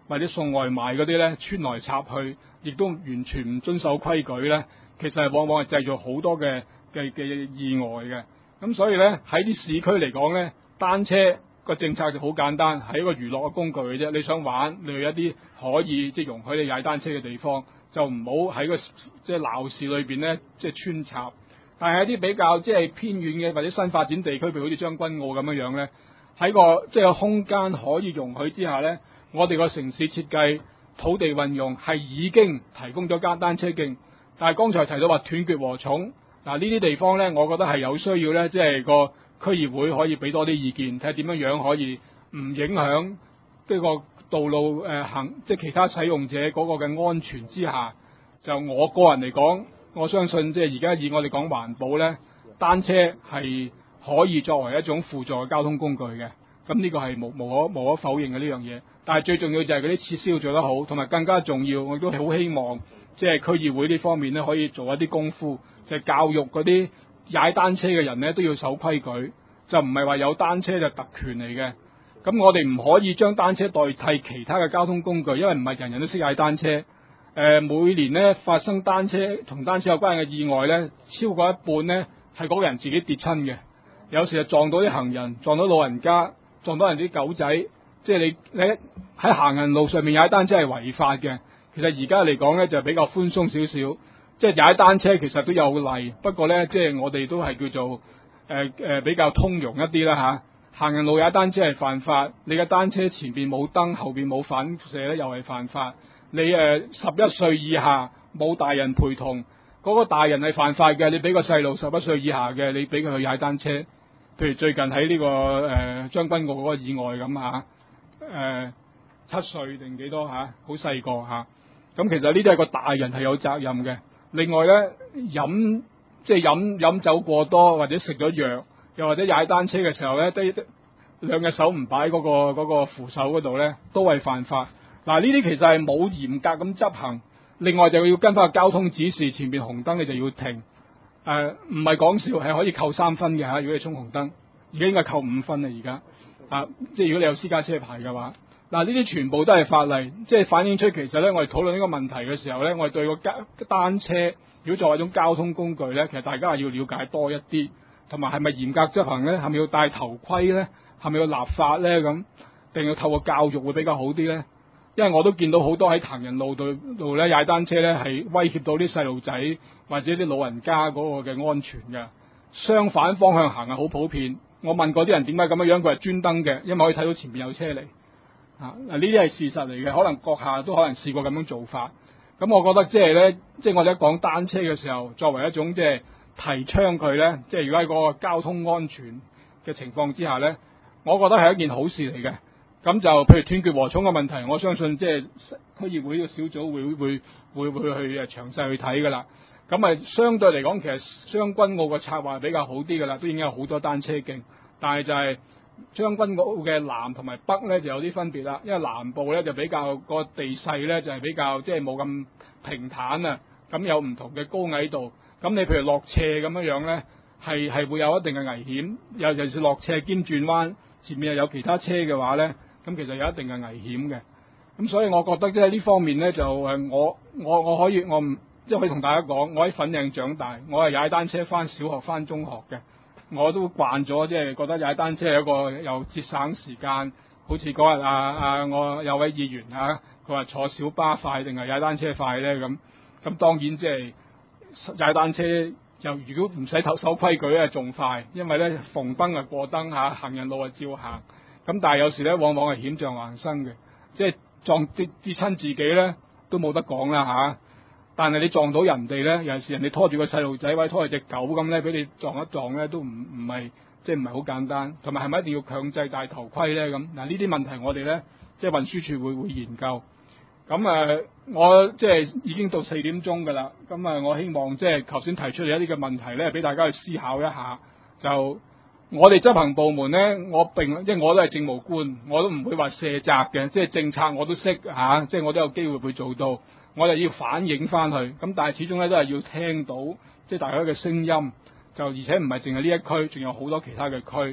或者送外賣嗰啲咧穿來插去，亦都完全唔遵守規矩咧，其實係往往係製造好多嘅嘅嘅意外嘅。咁所以咧喺啲市區嚟講咧，單車個政策就好簡單，係一個娛樂嘅工具嘅啫。你想玩，你去一啲可以即係容許你踩單車嘅地方，就唔好喺個即係鬧市裏邊咧即係穿插。但係一啲比較即係偏遠嘅或者新發展地區，譬如好似將軍澳咁樣樣咧，喺個即係空間可以容許之下咧，我哋個城市設計土地運用係已經提供咗間單車徑。但係剛才提到話斷截禾蟲，嗱呢啲地方咧，我覺得係有需要咧，即係個區議會可以俾多啲意見，睇下點樣樣可以唔影響呢個道路誒、呃、行，即係其他使用者嗰個嘅安全之下。就我個人嚟講，我相信即係而家以我哋講環保咧，單車係可以作為一種輔助嘅交通工具嘅。咁呢個係無無可無可否認嘅呢樣嘢。但係最重要就係嗰啲設施要做得好，同埋更加重要，我亦都好希望即係區議會呢方面咧可以做一啲功夫，就係、教育嗰啲踩單車嘅人咧都要守規矩，就唔係話有單車就特權嚟嘅。咁我哋唔可以將單車代替其他嘅交通工具，因為唔係人人都識踩單車。誒、呃、每年咧發生單車同單車有關嘅意外咧，超過一半咧係嗰個人自己跌親嘅。有時就撞到啲行人，撞到老人家，撞到人啲狗仔。即係你你喺行人路上面踩單車係違法嘅。其實而家嚟講咧就比較寬鬆少少，即係踩單車其實都有例，不過咧即係我哋都係叫做誒誒、呃、比較通融一啲啦嚇。行人路踩單車係犯法，你嘅單車前邊冇燈，後邊冇反射咧又係犯法。你誒十一歲以下冇大人陪同，嗰、那個大人係犯法嘅。你俾個細路十一歲以下嘅，你俾佢去踩單車，譬如最近喺呢、這個誒將、呃、軍澳嗰個意外咁嚇。誒、呃、七歲定幾多嚇？好細個嚇。咁、啊、其實呢啲係個大人係有責任嘅。另外咧，飲即係飲飲酒過多或者食咗藥，又或者踩單車嘅時候咧，低兩隻手唔擺嗰個嗰、嗰個扶手嗰度咧，都係犯法。嗱，呢啲其實係冇嚴格咁執行。另外就要跟翻個交通指示，前邊紅燈你就要停。誒唔係講笑，係可以扣三分嘅嚇。如果你衝紅燈，而家應該扣五分啦而家。啊，即係如果你有私家車牌嘅話，嗱呢啲全部都係法例，即係反映出其實咧，我哋討論呢個問題嘅時候咧，我哋對個交單車如果作為一種交通工具咧，其實大家係要了解多一啲，同埋係咪嚴格執行咧？係咪要戴頭盔咧？係咪要立法咧？咁定要透過教育會比較好啲咧？因為我都見到好多喺行人路度度咧踩單車咧，係威脅到啲細路仔或者啲老人家嗰個嘅安全嘅。相反方向行係好普遍。我問過啲人點解咁樣樣，佢係專登嘅，因為可以睇到前面有車嚟。啊，嗱呢啲係事實嚟嘅，可能閣下都可能試過咁樣做法。咁我覺得即係咧，即係我哋一講單車嘅時候，作為一種即係提倡佢咧，即係如果喺嗰個交通安全嘅情況之下咧，我覺得係一件好事嚟嘅。咁就譬如斷截禾蟲嘅問題，我相信即係區議會呢個小組會會會會去誒詳細去睇㗎啦。咁啊，相對嚟講，其實將軍澳嘅策劃係比較好啲㗎啦，都已經有好多單車徑。但係就係將軍澳嘅南同埋北咧就有啲分別啦，因為南部咧就比較個地勢咧就係比較即係冇咁平坦啊，咁有唔同嘅高矮度。咁你譬如落斜咁樣樣咧，係係會有一定嘅危險，尤其是落斜兼轉彎，前面又有其他車嘅話咧，咁其實有一定嘅危險嘅。咁所以我覺得即係呢方面咧就誒我我我可以我唔。即係可以同大家講，我喺粉嶺長大，我係踩單車翻小學翻中學嘅，我都慣咗，即係覺得踩單車係一個又節省時間。好似嗰日啊啊，我有位議員啊，佢話坐小巴快定係踩單車快咧咁。咁當然即係踩單車又如果唔使守守規矩咧，仲快，因為咧逢燈啊過燈嚇，行人路啊照行。咁但係有時咧，往往係險象環生嘅，即係撞跌跌親自己咧都冇得講啦嚇。但係你撞到人哋咧，有時人哋拖住個細路仔或者拖住隻狗咁咧，俾你撞一撞咧，都唔唔係即係唔係好簡單。同埋係咪一定要強制戴頭盔咧？咁嗱呢啲問題我哋咧即係運輸署會會研究。咁誒、呃，我即係已經到四點鐘㗎啦。咁誒，我希望即係頭先提出嚟一啲嘅問題咧，俾大家去思考一下。就我哋執行部門咧，我並即係我都係政務官，我都唔會話卸責嘅。即係政策我都識嚇、啊，即係我都有機會會做到。我哋要反映翻去，咁但係始終咧都係要聽到即係大家嘅聲音，就而且唔係淨係呢一區，仲有好多其他嘅區。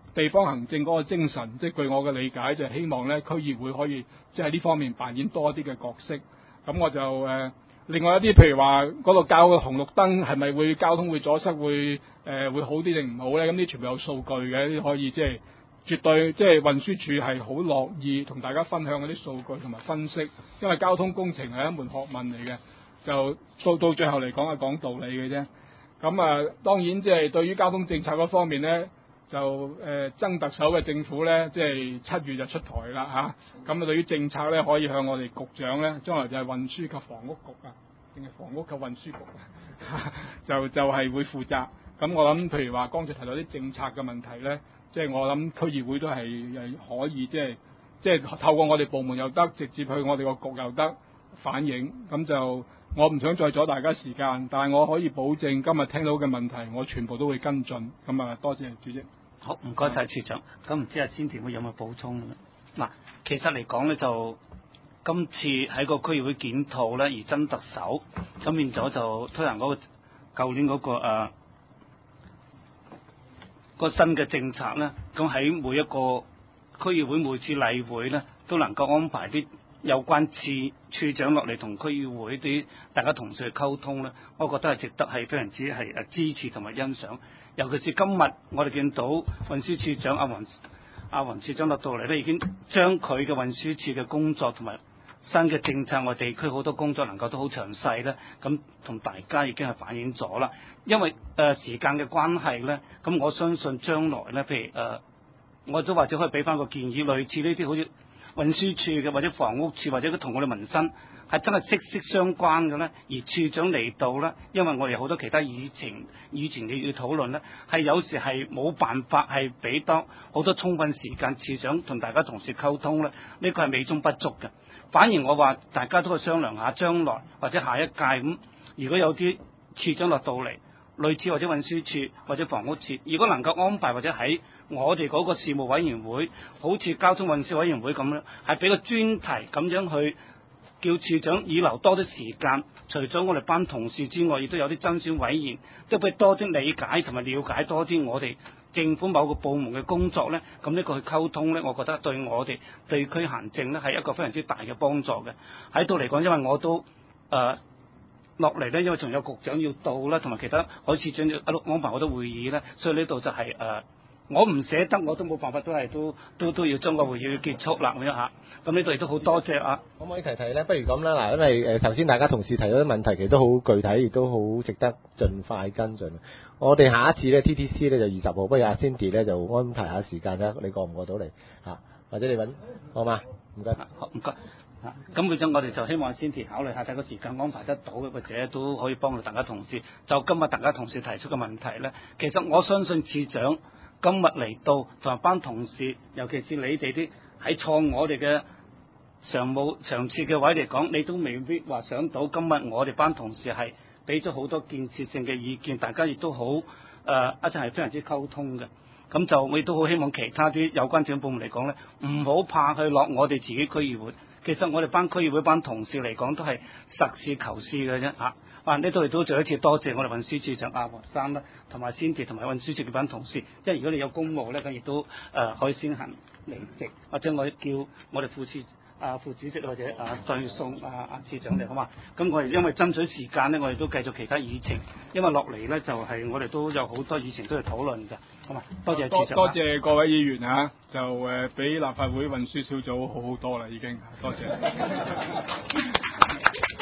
地方行政嗰個精神，即係據我嘅理解就係希望咧區議會可以即係呢方面扮演多啲嘅角色。咁我就誒、呃、另外一啲譬如話嗰度較嘅紅綠燈係咪會交通會阻塞會誒、呃、會好啲定唔好咧？咁呢全部有數據嘅，呢可以即係絕對即係運輸署係好樂意同大家分享嗰啲數據同埋分析，因為交通工程係一門學問嚟嘅，就到到最後嚟講係講道理嘅啫。咁啊，當然即係對於交通政策嗰方面咧，就誒爭、呃、特首嘅政府咧，即係七月就出台啦嚇。咁啊，對於政策咧，可以向我哋局長咧，將來就係運輸及房屋局啊，定係房屋及運輸局啊，就就係、是、會負責。咁我諗，譬如話剛才提到啲政策嘅問題咧，即係我諗區議會都係係可以即係即係透過我哋部門又得，直接去我哋個局又得反映。咁就我唔想再阻大家時間，但係我可以保證今日聽到嘅問題，我全部都會跟進。咁啊，多謝主席。 好，唔該晒處長。咁唔知阿先田會有冇補充咧？嗱，其實嚟講咧，就今次喺個區議會檢討咧，而爭特首，咁變咗就推行嗰、那個舊年嗰、那個誒、呃那個新嘅政策咧。咁喺每一個區議會每次例會咧，都能夠安排啲有關處處長落嚟同區議會啲大家同事去溝通咧，我覺得係值得係非常之係誒支持同埋欣賞。尤其是今日我哋見到運輸處長阿黃阿黃處長落到嚟咧，已經將佢嘅運輸處嘅工作同埋新嘅政策，我地區好多工作能夠都好詳細咧，咁同大家已經係反映咗啦。因為誒、呃、時間嘅關係咧，咁我相信將來咧，譬如誒、呃，我都或者可以俾翻個建議，類似呢啲好似運輸處嘅或者房屋處或者同我哋民生係真係息息相關嘅咧，而處長嚟到咧，因為我哋好多其他議程議程嘅要討論咧，係有時係冇辦法係俾多好多充分時間處長同大家同事溝通咧，呢個係美中不足嘅。反而我話大家都可以商量下將來或者下一屆咁，如果有啲處長落到嚟，類似或者運輸處或者房屋處，如果能夠安排或者喺我哋嗰個事務委員會，好似交通運輸委員會咁樣，係俾個專題咁樣去叫處長以留多啲時間，除咗我哋班同事之外，亦都有啲爭選委員，都俾多啲理解同埋了解多啲我哋政府某個部門嘅工作咧，咁呢個去溝通咧，我覺得對我哋地區行政咧係一個非常之大嘅幫助嘅。喺度嚟講，因為我都誒落嚟咧，因為仲有局長要到啦，同埋其他海事長要一路安排好多會議咧，所以呢度就係、是、誒。呃我唔捨得，我都冇辦法，都係都都都要將個會議要結束啦咁樣嚇。咁呢度亦都好多謝啊。 可唔可以提提咧？不如咁啦，嗱，因為誒頭先大家同事提到啲問題，其實都好具體，亦都好值得盡快跟進。我哋下一次咧 T T C 咧就二十號，不如阿 Cindy 咧就安排下時間啦，你過唔過到嚟嚇？或者你揾好嘛？唔該， 好唔該。啊，咁佢就我哋就希望先至考慮下睇個時間安排得到嘅，或者都可以幫到大家同事。就今日大家同事提出嘅問題咧，其實我相信處長今日嚟到同埋班同事，尤其是你哋啲喺創我哋嘅常務常設嘅位嚟講，你都未必話想到今日我哋班同事係俾咗好多建設性嘅意見，大家亦都好誒一陣係非常之溝通嘅。咁就我亦都好希望其他啲有關政府部門嚟講咧，唔好怕去落我哋自己區議會。其實我哋班區議會班同事嚟講都係實事求是嘅啫嚇。啊，呢度亦都再一次多謝我哋運輸處長阿黃生啦，同埋先傑同埋運輸處嘅班同事。即係如果你有公務咧，咁亦都誒、呃、可以先行離席，或者我叫我哋副處啊副主席或者啊對送啊啊處長嚟好嘛？咁我哋因為爭取時間咧，我哋都繼續其他議程，因為落嚟咧就係、是、我哋都有好多議程都要討論嘅，好嘛？多謝處長。 多謝各位議員啊，就誒比立法會運輸小組好好多啦，已經多謝。